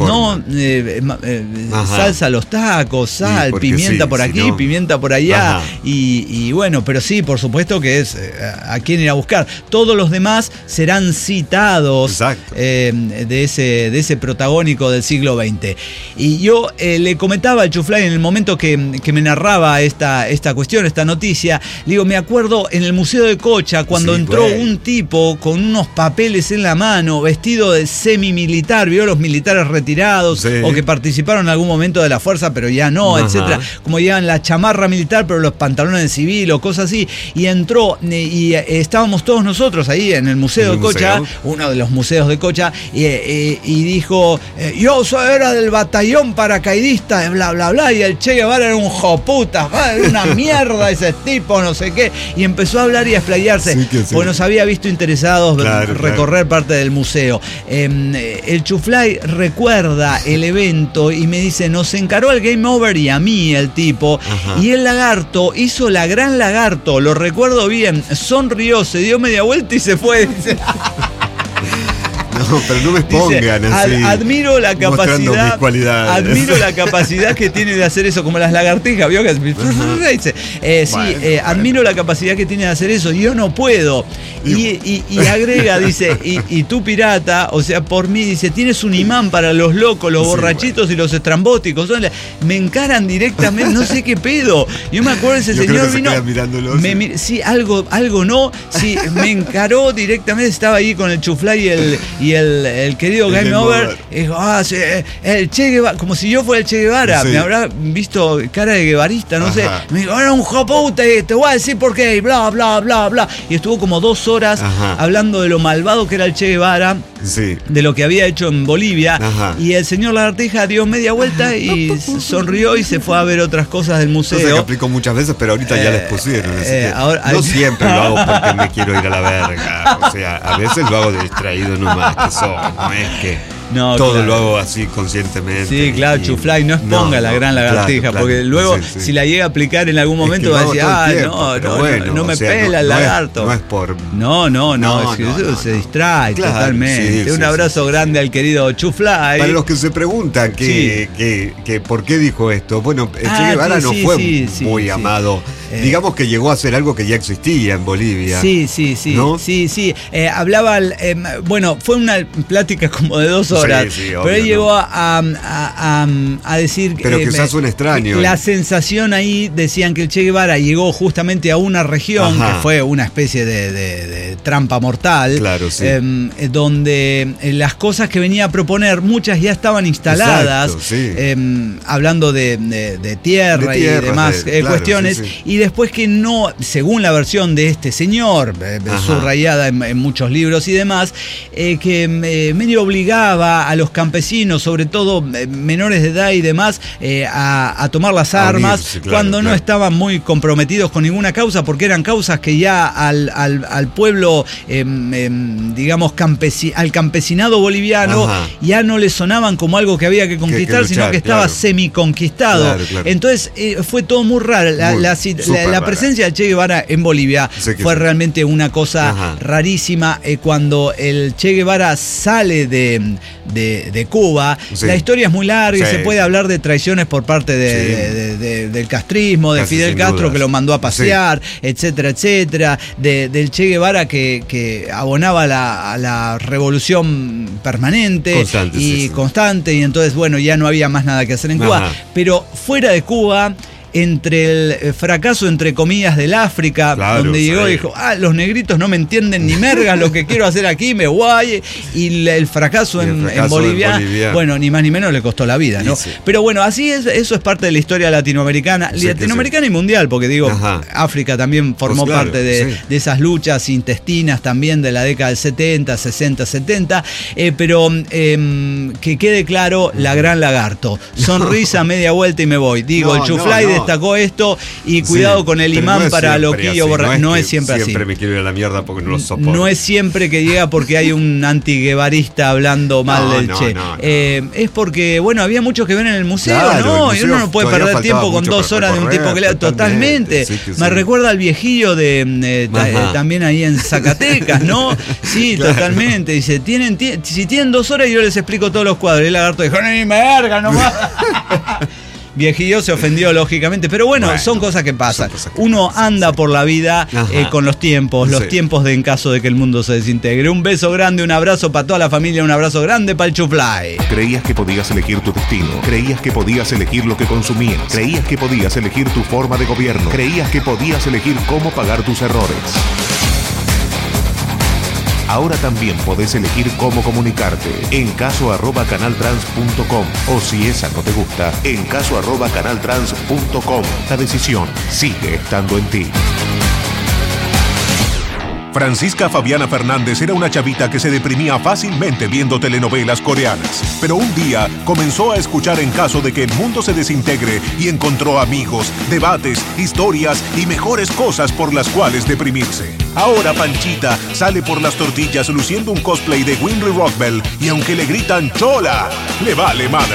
S1: salsa a los tacos, sal, pimienta por aquí, pimienta por allá. Y bueno, pero sí, por supuesto que es a quién ir a buscar. Todos los demás serán citados de ese protagónico del siglo XX. Y yo le comentaba al Chuflay en el momento que me narraba esta cuestión, esta noticia, le digo, me acuerdo en el Museo de Cocha cuando entró un tipo con unos papeles en la mano, vestido de semi-militar, vio los militares retirados o que participaron en algún momento de la fuerza pero ya no, etcétera, como llevan la chamarra militar pero los pantalones de civil o cosas así, y entró y estábamos todos nosotros ahí en el Museo de Cocha, uno de los museos de Cocha, y dijo, yo era del batallón paracaidista, bla bla bla, y el Che Guevara era un joputa, era una mierda ese tipo, no sé qué, y empezó a hablar y a explayarse, porque nos había visto interesados recorrer parte del museo. El Chuflay recuerda el evento y me dice, nos encaró al Game Over y a mí el tipo, y el lagarto hizo la gran lagarto, lo recuerdo bien, sonrió, se dio media vuelta y se fue.
S2: No, pero no me expongan así.
S1: Admiro la capacidad. Admiro la capacidad que tiene de hacer eso, como las lagartijas, ¿vio? Admiro la capacidad que tiene de hacer eso. Yo no puedo. Y agrega, dice, y tú pirata, o sea, por mí, dice, tienes un imán para los locos, los borrachitos y los estrambóticos. Me encaran directamente, no sé qué pedo. Yo me acuerdo, ese señor vino. Sí, algo no. Sí, me encaró directamente, estaba ahí con el Chuflay y el querido Game Over, dijo, el Che Guevara, como si yo fuera el Che Guevara, me habrá visto cara de guevarista, no sé, me dijo, era un joputa y te voy a decir por qué, y bla, bla, bla, bla, y estuvo como 2 horas hablando de lo malvado que era el Che Guevara, de lo que había hecho en Bolivia, y el señor Lagartija dio media vuelta y sonrió y se fue a ver otras cosas del museo.
S2: Cosa que aplico muchas veces, pero ahorita ya les pusieron, así que no siempre lo hago porque me quiero ir a la verga, o sea, a veces lo hago distraído nomás, no es que todo lo hago así conscientemente.
S1: Sí, claro, Chuflay, no exponga la gran lagartija, porque luego si la llega a aplicar en algún momento va a decir, no me pela el lagarto.
S2: No es por...
S1: No, se distrae totalmente. Un abrazo grande al querido Chuflay.
S2: Para los que se preguntan que por qué dijo esto, bueno, Che Guevara no fue muy amado digamos que llegó a ser algo que ya existía en Bolivia.
S1: Sí, ¿no? Sí. Hablaba, bueno, fue una plática como de 2 horas, pero él llegó a decir
S2: pero quizás suena extraño.
S1: La sensación ahí, decían que el Che Guevara llegó justamente a una región que fue una especie de trampa mortal,
S2: claro, sí.
S1: Donde las cosas que venía a proponer, muchas ya estaban instaladas. Exacto, sí. Hablando de tierra y demás cuestiones, sí. Y después que no, según la versión de este señor, subrayada en muchos libros y demás, que medio obligaba a los campesinos, sobre todo menores de edad y demás, a tomar las armas, unirse, cuando no estaban muy comprometidos con ninguna causa, porque eran causas que ya al pueblo, digamos, al campesinado boliviano, ya no le sonaban como algo que había que conquistar, sino que estaba semiconquistado. Claro. Entonces fue todo muy raro. La presencia de Che Guevara en Bolivia fue realmente una cosa rarísima. Cuando el Che Guevara sale de Cuba, la historia es muy larga y se puede hablar de traiciones por parte del castrismo, de Fidel Castro, que lo mandó a pasear, etcétera, del Che Guevara que abonaba a la revolución permanente constante, y entonces, bueno, ya no había más nada que hacer en Cuba. Pero fuera de Cuba, entre el fracaso, entre comillas, del África, donde llegó y dijo, los negritos no me entienden ni merga lo que quiero hacer aquí, me guay, y el fracaso en Bolivia, bueno, ni más ni menos le costó la vida, ¿no? Sí. Pero bueno, así es, eso es parte de la historia latinoamericana, y mundial, porque digo, África también formó parte de esas luchas intestinas también de la década del 70, 60, 70, pero que quede claro, la gran lagarto, sonrisa, media vuelta y me voy, digo, el Chuflay destacó esto, y cuidado con el imán para loquillo borracho. No es siempre así.
S2: Siempre me quiero ir a la mierda porque no lo soporto.
S1: No es siempre que llega porque hay un antiguevarista hablando mal del Che. Es porque, bueno, había muchos que ven en el museo, y uno no puede perder tiempo con 2 horas de un tipo que lea. Totalmente. Me recuerda al viejillo también ahí en Zacatecas, ¿no? Sí, totalmente. Dice, si tienen 2 horas, yo les explico todos los cuadros. Y el lagarto dijo, no, ni merga nomás. Viejillo se ofendió, lógicamente, pero bueno, son cosas que pasan. Uno anda por la vida con los tiempos de en caso de que el mundo se desintegre. Un beso grande, un abrazo para toda la familia, un abrazo grande para el Chuflay.
S3: Creías que podías elegir tu destino, creías que podías elegir lo que consumías, creías que podías elegir tu forma de gobierno, creías que podías elegir cómo pagar tus errores. Ahora también podés elegir cómo comunicarte en caso@canaltrans.com, o si esa no te gusta, en caso@canaltrans.com. La decisión sigue estando en ti. Francisca Fabiana Fernández era una chavita que se deprimía fácilmente viendo telenovelas coreanas. Pero un día comenzó a escuchar En Caso de que el mundo se desintegre y encontró amigos, debates, historias y mejores cosas por las cuales deprimirse. Ahora Panchita sale por las tortillas luciendo un cosplay de Winry Rockbell y aunque le gritan ¡Chola!, le vale madre.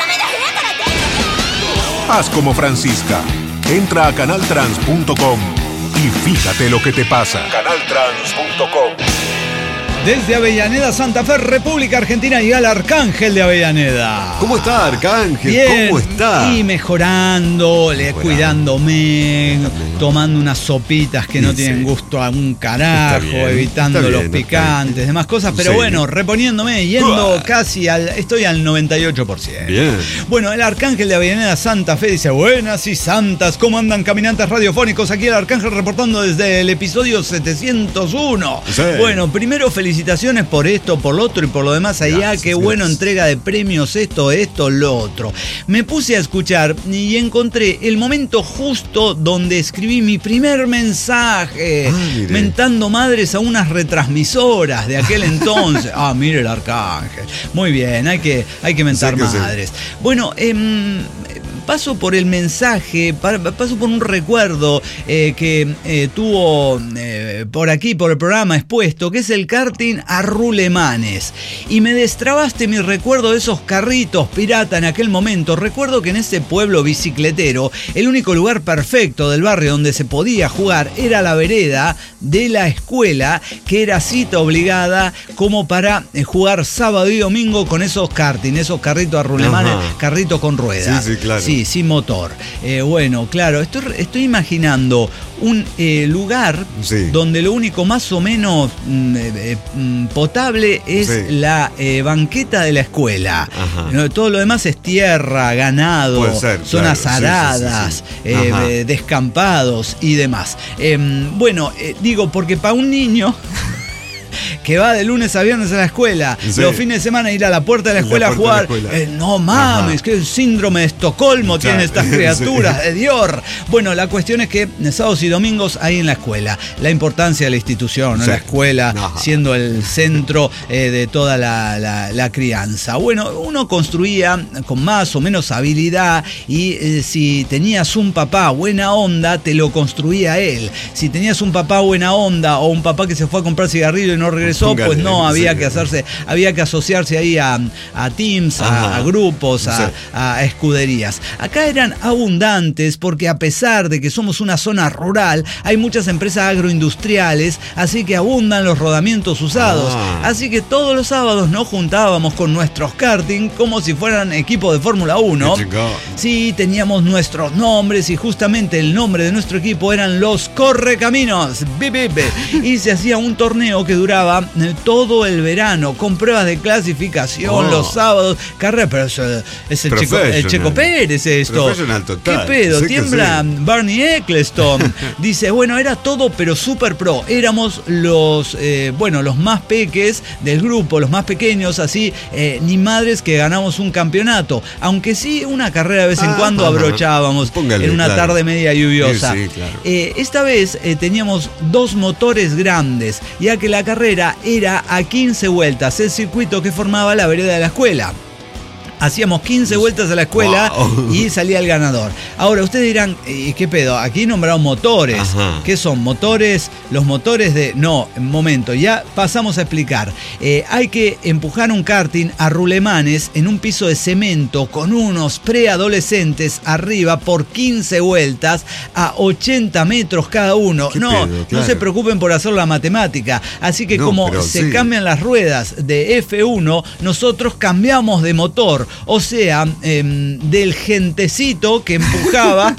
S3: Haz como Francisca. Entra a canaltrans.com y fíjate lo que te pasa. Canaltrans.com.
S1: Desde Avellaneda, Santa Fe, República Argentina, llega el Arcángel de Avellaneda.
S2: ¿Cómo está, Arcángel?
S1: Bien,
S2: ¿cómo está?
S1: Y mejorando, cuidándome, tomando unas sopitas que no tienen gusto a un carajo, evitando los picantes, demás cosas, pero bueno, reponiéndome, yendo estoy al 98%.
S2: Bien.
S1: Bueno, el Arcángel de Avellaneda, Santa Fe, dice, buenas y santas, ¿cómo andan caminantes radiofónicos? Aquí el Arcángel reportando desde el episodio 701. Sí. Bueno, primero felicitaciones por esto, por lo otro y por lo demás allá. Gracias, qué bueno, entrega de premios, esto, lo otro. Me puse a escuchar y encontré el momento justo donde escribí mi primer mensaje, mentando madres a unas retransmisoras de aquel entonces. Mire el Arcángel. Muy bien, hay que mentar madres. Sí. Bueno, paso por el mensaje, paso por un recuerdo que tuvo por aquí, por el programa expuesto, que es el karting a rulemanes. Y me destrabaste mi recuerdo de esos carritos pirata en aquel momento. Recuerdo que en ese pueblo bicicletero, el único lugar perfecto del barrio donde se podía jugar era la vereda de la escuela, que era cita obligada como para jugar sábado y domingo con esos karting, esos carritos a rulemanes, carritos con ruedas.
S2: Sí, claro.
S1: Sí, Sí, sin motor. Bueno, claro, estoy imaginando un lugar donde lo único más o menos potable es la banqueta de la escuela. Todo lo demás es tierra, ganado, zonas aradas, descampados y demás. Digo, porque para un niño que va de lunes a viernes a la escuela, los fines de semana ir a la puerta de la escuela a jugar, no mames, que síndrome de Estocolmo tienen estas criaturas de Dios. Bueno, la cuestión es que sábados y domingos ahí en la escuela, la importancia de la institución, ¿no? La escuela siendo el centro de toda la crianza. Bueno, uno construía con más o menos habilidad y si tenías un papá buena onda, te lo construía él. Si tenías un papá buena onda o un papá que se fue a comprar cigarrillo y no regresó, pues no, había que asociarse ahí a teams, a grupos, a escuderías. Acá eran abundantes porque a pesar de que somos una zona rural, hay muchas empresas agroindustriales, así que abundan los rodamientos usados. Así que todos los sábados nos juntábamos con nuestros karting como si fueran equipos de Fórmula 1. Sí, teníamos nuestros nombres y justamente el nombre de nuestro equipo eran los Correcaminos. Y se hacía un torneo que duraba todo el verano, con pruebas de clasificación los sábados, carrera, pero es el Checo Pérez esto. ¿Qué pedo? Sí, tiembla Barney Eccleston. Dice, bueno, era todo pero super pro. Éramos los más peques del grupo, los más pequeños, así, ni madres que ganamos un campeonato. Aunque sí, una carrera de vez en cuando abrochábamos en una tarde media lluviosa. Esta vez teníamos 2 motores grandes, ya que la carrera era a 15 vueltas, el circuito que formaba la vereda de la escuela. Hacíamos 15 vueltas a la escuela y salía el ganador. Ahora, ustedes dirán, ¿qué pedo? Aquí nombraron motores. ¿Qué son? ¿Motores? Los motores de... No, un momento, ya pasamos a explicar. Hay que empujar un karting a rulemanes en un piso de cemento con unos preadolescentes arriba por 15 vueltas a 80 metros cada uno. No se preocupen por hacer la matemática. Así que se cambian las ruedas de F1, nosotros cambiamos de motor. O sea, del gentecito que empujaba.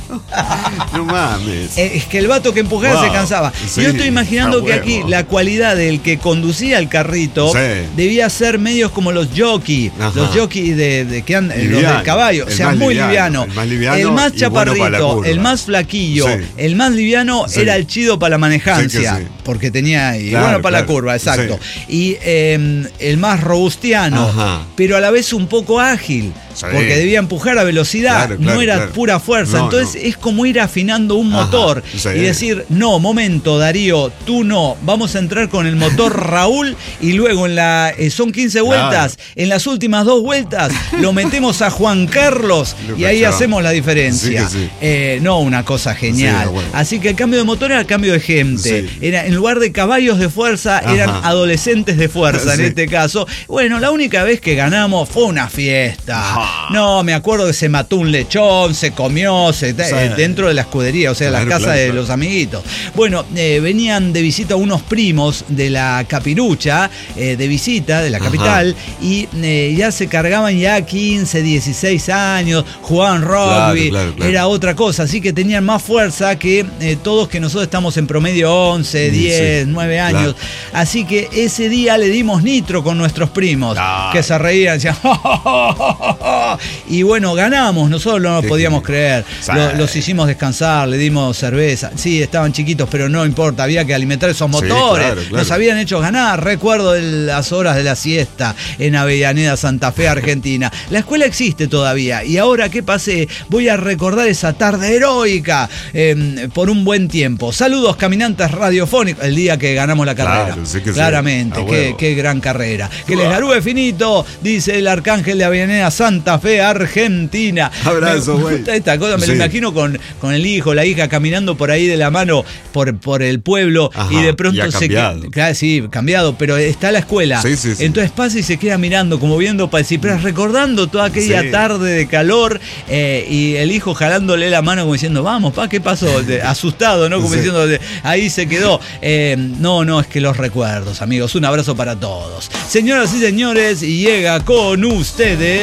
S2: No mames.
S1: Es que el vato que empujaba se cansaba. Yo estoy imaginando que aquí la cualidad del que conducía el carrito debía ser medios como los jockey. Los jockey de que andan, los del caballo. O sea, muy liviano. El más chaparrito, bueno, el más flaquillo, el más liviano era el chido para la manejancia. Porque tenía bueno para la curva, exacto. Y el más robustiano, pero a la vez un poco ágil. Porque debía empujar a velocidad, no era pura fuerza. Entonces es como ir afinando un motor y decir, no, momento, Darío, tú no, vamos a entrar con el motor Raúl y luego son 15 vueltas, en las últimas 2 vueltas lo metemos a Juan Carlos y ahí hacemos la diferencia. No, una cosa genial. Así que el cambio de motor era el cambio de gente. Era, en lugar de caballos de fuerza, eran adolescentes de fuerza en este caso. Bueno, la única vez que ganamos fue una fiesta. No, me acuerdo que se mató un lechón, se comió dentro de la escudería, o sea, la casa de los amiguitos. Bueno, venían de visita unos primos de la Capirucha, de visita de la capital, y ya se cargaban ya 15, 16 años, jugaban rugby, era otra cosa, así que tenían más fuerza que todos que nosotros estamos en promedio 11, 10, 9 años. Así que ese día le dimos nitro con nuestros primos, que se reían, decían, y bueno, ganamos, nosotros no nos podíamos creer. Los hicimos descansar, le dimos cerveza. Sí, estaban chiquitos, pero no importa, había que alimentar esos motores. Nos habían hecho ganar. Recuerdo de las horas de la siesta en Avellaneda, Santa Fe, Argentina. La escuela existe todavía y ahora que pasé voy a recordar esa tarde heroica por un buen tiempo. Saludos, caminantes radiofónicos, el día que ganamos la carrera. Claramente, qué gran carrera. Que les garúe finito, dice el arcángel de Avellaneda, Santa Fe, Argentina.
S2: Abrazo, güey.
S1: Esta cosa me lo imagino con el hijo, la hija caminando por ahí de la mano por el pueblo y de pronto cambiado, pero está la escuela. Entonces pasa y se queda mirando, como viendo para decir, pero recordando toda aquella tarde de calor y el hijo jalándole la mano como diciendo, vamos, pa, ¿qué pasó? Asustado, ¿no? Como diciendo, ahí se quedó. No, es que los recuerdos, amigos. Un abrazo para todos. Señoras y señores, llega con ustedes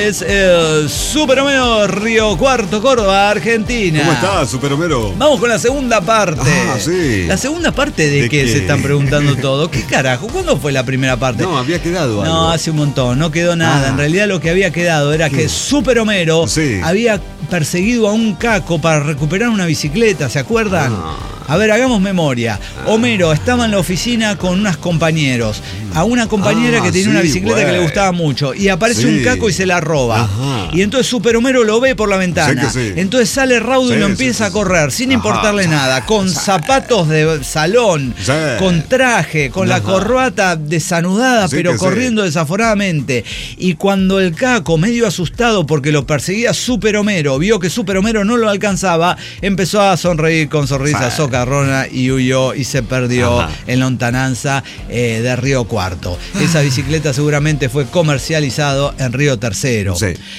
S1: el Super Homero, Río Cuarto, Córdoba, Argentina.
S2: ¿Cómo estás, Super Homero?
S1: Vamos con la segunda parte.
S2: Sí.
S1: ¿La segunda parte de qué se están preguntando todo? ¿Qué carajo? ¿Cuándo fue la primera parte?
S2: No, había quedado algo.
S1: No, hace un montón, no quedó nada. En realidad lo que había quedado era que Super Homero había perseguido a un caco para recuperar una bicicleta, ¿se acuerdan? A ver, hagamos memoria. Homero estaba en la oficina con unos compañeros. A una compañera que tenía una bicicleta que le gustaba mucho. Y aparece un caco y se la roba. Y entonces Super Homero lo ve por la ventana. Entonces sale raudo y lo empieza a correr sin importarle nada. Con zapatos de salón, con traje, con la corbata desanudada, pero corriendo desaforadamente. Y cuando el caco, medio asustado porque lo perseguía Super Homero, vio que Super Homero no lo alcanzaba, empezó a sonreír con sonrisa socarrona y huyó y se perdió en lontananza de Río Cuarto. Esa bicicleta seguramente fue comercializado en Río Tercero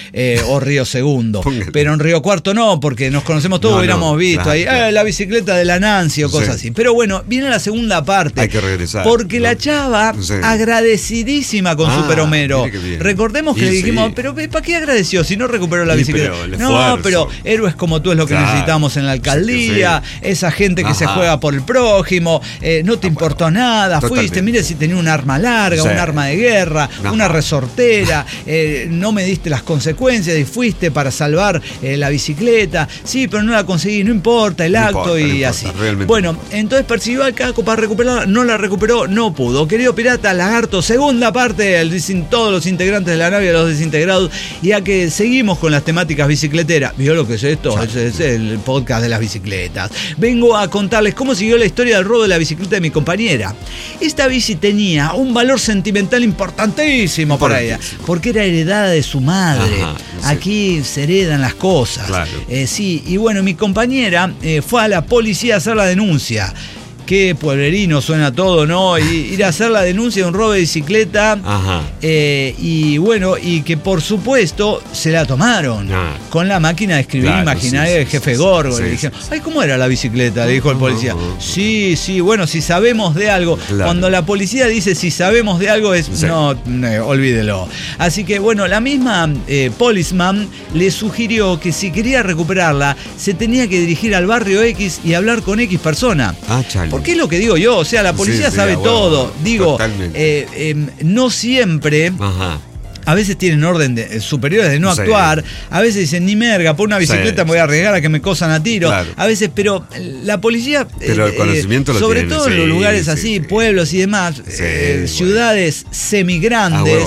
S1: o Río Segundo, pero en Río Cuarto no, porque nos conocemos todos, hubiéramos visto ahí la bicicleta de la Nancy o cosas así. Pero bueno, viene la segunda parte.
S2: Hay que regresar.
S1: Porque la chava, agradecidísima con Super Homero. Recordemos que le dijimos, pero ¿para qué agradeció si no recuperó la bicicleta? Pero héroes como tú es lo que necesitamos en la alcaldía, esa gente que se juega por el prójimo, no te importó nada, fuiste, mire si tenía un arma larga, un arma de guerra, una resortera, no me diste las consecuencias y fuiste para salvar la bicicleta, sí, pero no la conseguí, no importa el acto y así. Bueno, entonces persiguió al caco para recuperarla, no la recuperó, no pudo. Querido pirata, lagarto, segunda parte, todos los integrantes de la nave, los desintegrados, ya que seguimos con las temáticas bicicleteras. ¿Vio lo que es esto? Es el podcast de las bicicletas. Vengo a contarles cómo siguió la historia del robo de la bicicleta de mi compañera. Esta bici tenía un valor sentimental importantísimo para ella, porque era heredada de su madre. Aquí se heredan las cosas. Y bueno, mi compañera fue a la policía a hacer la denuncia. Qué pueblerino suena todo, ¿no? Ir a hacer la denuncia de un robo de bicicleta. Y bueno, y que por supuesto se la tomaron con la máquina de escribir imaginaria del jefe Gorgo. Le dijeron, ay, ¿cómo era la bicicleta? Le dijo el policía. Sí, bueno, si sabemos de algo. Cuando la policía dice si sabemos de algo no, olvídelo. Así que bueno, la misma policeman le sugirió que si quería recuperarla, se tenía que dirigir al barrio X y hablar con X persona. Porque es lo que digo yo, o sea, la policía sabe todo. Digo, no siempre. A veces tienen orden superiores de no actuar. A veces dicen, ni merga, por una bicicleta me voy a arriesgar a que me cosan a tiro. A veces, pero la policía,
S2: pero el conocimiento
S1: sobre todo en los lugares así, pueblos y demás, ciudades semigrandes.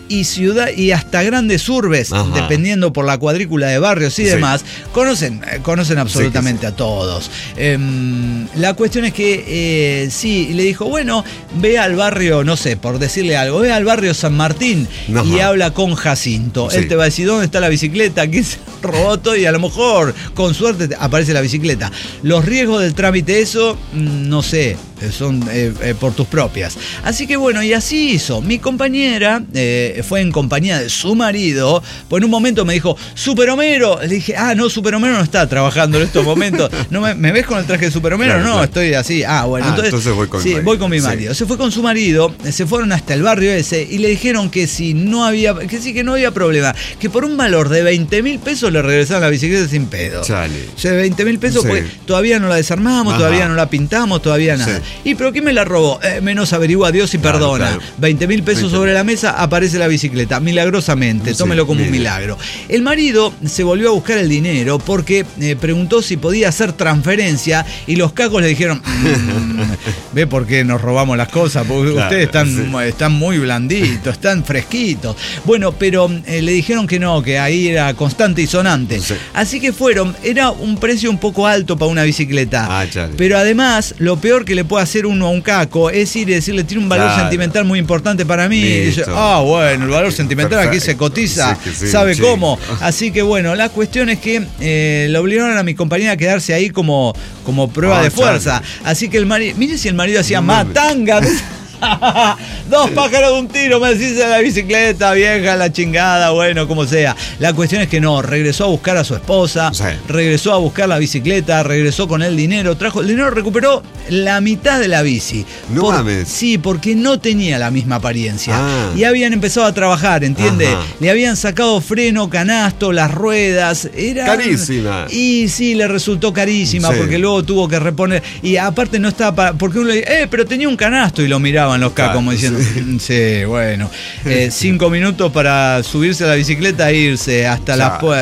S1: Y hasta grandes urbes, dependiendo por la cuadrícula de barrios y demás, conocen absolutamente a todos. La cuestión es que le dijo, bueno, ve al barrio, no sé, por decirle algo, ve al barrio San Martín y habla con Jacinto. Él te va a decir dónde está la bicicleta, quién se robó todo, y a lo mejor, con suerte, aparece la bicicleta. Los riesgos del trámite, eso, no sé, son por tus propias. Así que bueno, y así hizo. Mi compañera fue en compañía de su marido, pues en un momento me dijo, Super Homero. Le dije, no, Super Homero no está trabajando en estos momentos. ¿No me ves con el traje de Super Homero? No, estoy así. Bueno, entonces voy con mi marido. Voy con mi marido. Se fue con su marido, se fueron hasta el barrio ese y le dijeron que que no había problema, que por un valor de 20.000 pesos le regresaban la bicicleta sin pedo. O sea, 20.000 pesos, pues todavía no la desarmamos, todavía no la pintamos, todavía nada. ¿Y pero quién me la robó? Menos averigua Dios y perdona. 20.000 pesos sobre la mesa, aparece la bicicleta, milagrosamente, tómelo como un milagro. El marido se volvió a buscar el dinero porque preguntó si podía hacer transferencia y los cacos le dijeron, ¿ve por qué nos robamos las cosas? Porque ustedes están muy blanditos, están fresquitos. Bueno, pero le dijeron que no, que ahí era constante y sonante. Así que era un precio un poco alto para una bicicleta. Pero además, lo peor que le puede hacer uno a un caco es ir y decirle, tiene un valor sentimental muy importante para mí. Y dice, bueno, el valor sentimental aquí se cotiza, ¿sabe cómo? Así que bueno, la cuestión es que le obligaron a mi compañera a quedarse ahí como prueba de fuerza. Así que el marido, mire si el marido hacía matanga. Dos pájaros de un tiro, me decís, en la bicicleta, vieja, la chingada, bueno, como sea. La cuestión es que no, regresó a buscar a su esposa, regresó a buscar la bicicleta, regresó con el dinero, trajo el dinero, recuperó la mitad de la bici.
S2: No mames.
S1: Sí, porque no tenía la misma apariencia. Y habían empezado a trabajar, ¿entiendes? Le habían sacado freno, canasto, las ruedas. Era
S2: carísima.
S1: Y sí, le resultó carísima, porque luego tuvo que reponer. Y aparte no estaba porque uno le dice, pero tenía un canasto, y lo miraban los cacos como diciendo, sí, bueno, 5 minutos para subirse a la bicicleta e irse hasta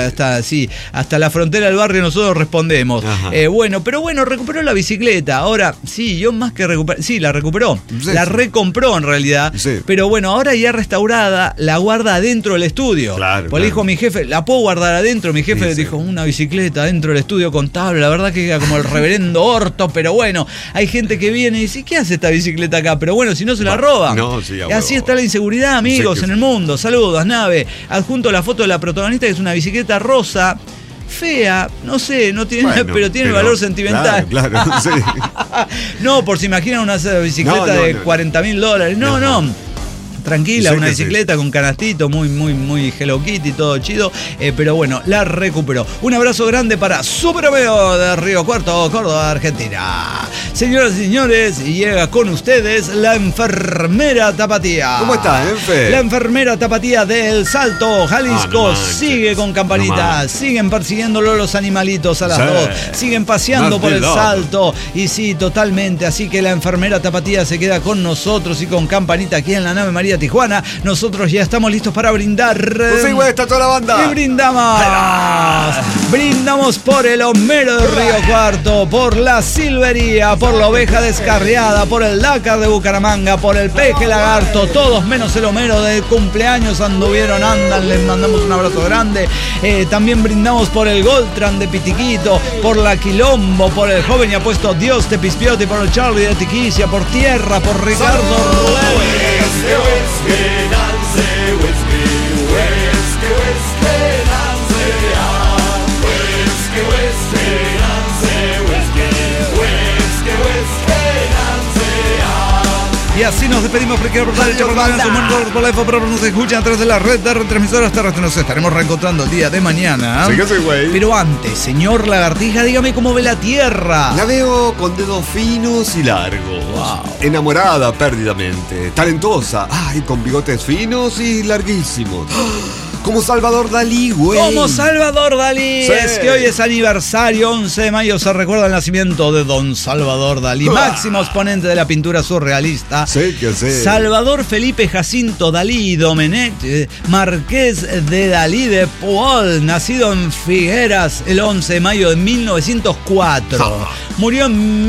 S1: la frontera del barrio, nosotros respondemos. Bueno, pero bueno, recuperó la bicicleta. Ahora, sí, yo más que recuperar, sí, la recuperó. La recompró en realidad. Pero bueno, ahora ya restaurada, la guarda adentro del estudio. Pues le dijo a mi jefe, ¿la puedo guardar adentro? Mi jefe le dijo, una bicicleta dentro del estudio contable, la verdad que era como el reverendo orto, pero bueno, hay gente que viene y dice, ¿qué hace esta bicicleta acá? Pero bueno, si no se la roban. Y así está la inseguridad, amigos, en el mundo. Saludos, Nave. Adjunto la foto de la protagonista, que es una bicicleta rosa, fea, no sé, no tiene, pero tiene valor sentimental.
S2: Claro, sí.
S1: No, por si imaginan una bicicleta de $40,000. No. Tranquila, una bicicleta con canastito, muy Hello Kitty, todo chido, pero bueno, la recuperó. Un abrazo grande para Super Romeo de Río Cuarto, Córdoba, Argentina. Señoras y señores, llega con ustedes la enfermera Tapatía.
S2: ¿Cómo está, Enfe?
S1: La enfermera Tapatía del Salto, Jalisco, sigue con campanita, siguen persiguiéndolo los animalitos a las 2, siguen paseando por el Salto, y sí, totalmente, así que la enfermera Tapatía se queda con nosotros y con campanita aquí en la nave María Tijuana. Nosotros ya estamos listos para brindar.
S2: Pues sí, güey, está toda la banda.
S1: Y brindamos. Brindamos por el Homero de Río Cuarto, por la Silvería, por la Oveja Descarriada, por el Dakar de Bucaramanga, por el Peje Lagarto. Todos menos el Homero de cumpleaños anduvieron, andan, les mandamos un abrazo grande. También brindamos por el Goltran de Pitiquito, por la Quilombo, por el Joven y Apuesto Dios de Pispiote, por el Charlie de Tiquicia, por Tierra, por Ricardo Rubén. Y así nos despedimos, porque por nos escuchan a través de la red de retransmisoras terrestres. Nos estaremos reencontrando el día de mañana.
S2: Síguese, güey.
S1: Pero antes, señor Lagartija, dígame cómo ve la Tierra.
S2: La veo con dedos finos y largos. Enamorada perdidamente. Talentosa. Ay, con bigotes finos y larguísimos. Como Salvador Dalí, güey.
S1: Como Salvador Dalí. Es que hoy es aniversario, 11 de mayo, se recuerda el nacimiento de don Salvador Dalí, máximo exponente de la pintura surrealista.
S2: Sí, que sí.
S1: Salvador Felipe Jacinto Dalí Domenech, marqués de Dalí de Pujol, nacido en Figueras el 11 de mayo de 1904. Murió en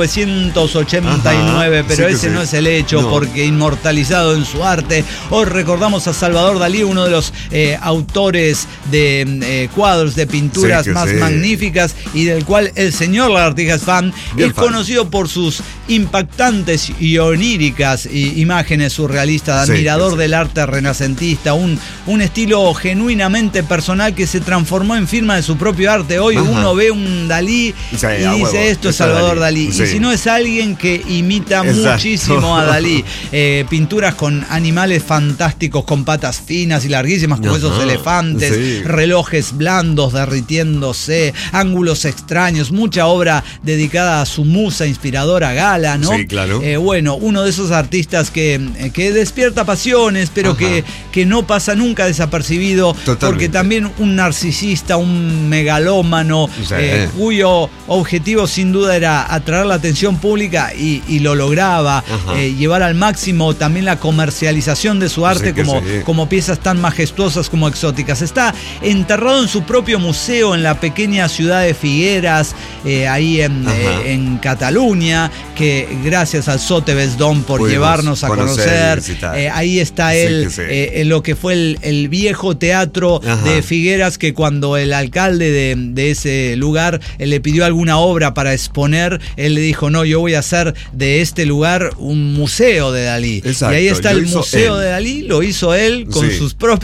S1: 1989, pero ese no es el hecho, porque inmortalizado en su arte. Hoy recordamos a Salvador Dalí, uno de los autores de cuadros, de pinturas más magníficas, y del cual el señor Lagartija es fan. Es conocido por sus impactantes y oníricas imágenes surrealistas, admirador del arte renacentista, un estilo genuinamente personal que se transformó en firma de su propio arte. Hoy uno ve un Dalí y dice, esto es Salvador Dalí. Y si no, es alguien que imita muchísimo a Dalí. Pinturas con animales fantásticos, con patas finas y larguísimas, como esos elefantes, relojes blandos derritiéndose, ángulos extraños, mucha obra dedicada a su musa inspiradora Gala, ¿no?
S2: Sí, claro.
S1: Bueno, uno de esos artistas que despierta pasiones, pero que no pasa nunca desapercibido. Totalmente. Porque también un narcisista, un megalómano, cuyo objetivo sin duda era atraer la atención pública, y lo lograba, llevar al máximo también la comercialización de su arte, como piezas tan majestuosas como exóticas. Está enterrado en su propio museo en la pequeña ciudad de Figueras, ahí en Cataluña, que gracias al Sotheby's Dome por llevarnos a conocer. Ahí está él, en lo que fue el viejo teatro de Figueras, que cuando el alcalde de ese lugar le pidió alguna obra para exponer, él le dijo, no, yo voy a hacer de este lugar un museo de Dalí. Y ahí está el museo de Dalí, lo hizo él con sus propias manitas.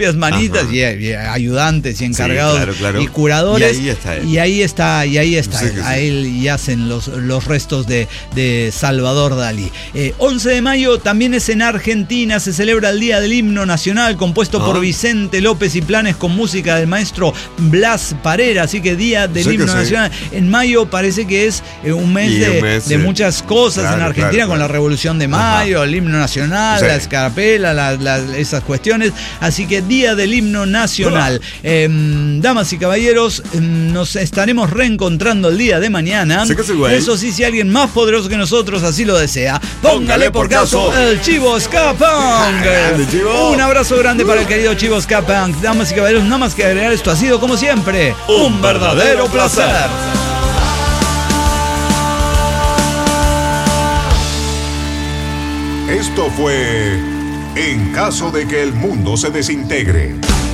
S1: artistas y ayudantes y encargados y curadores. Y ahí está y hacen los restos de Salvador Dalí. 11 de mayo también es en Argentina, se celebra el Día del Himno Nacional, compuesto por Vicente López y Planes, con música del maestro Blas Parera, así que Día del Himno Nacional. En mayo parece que es un mes de muchas cosas en Argentina, con la Revolución de Mayo, el himno nacional, la escarapela, esas cuestiones, así que Día del Himno Nacional. Damas y caballeros, nos estaremos reencontrando el día de mañana. Eso sí, si alguien más poderoso que nosotros así lo desea, póngale por caso el Chivo Ska Punk. Un abrazo grande para el querido Chivo Ska Punk. Damas y caballeros, nada más que agregar, esto ha sido como siempre un verdadero placer.
S3: Esto fue En caso de que el mundo se desintegre.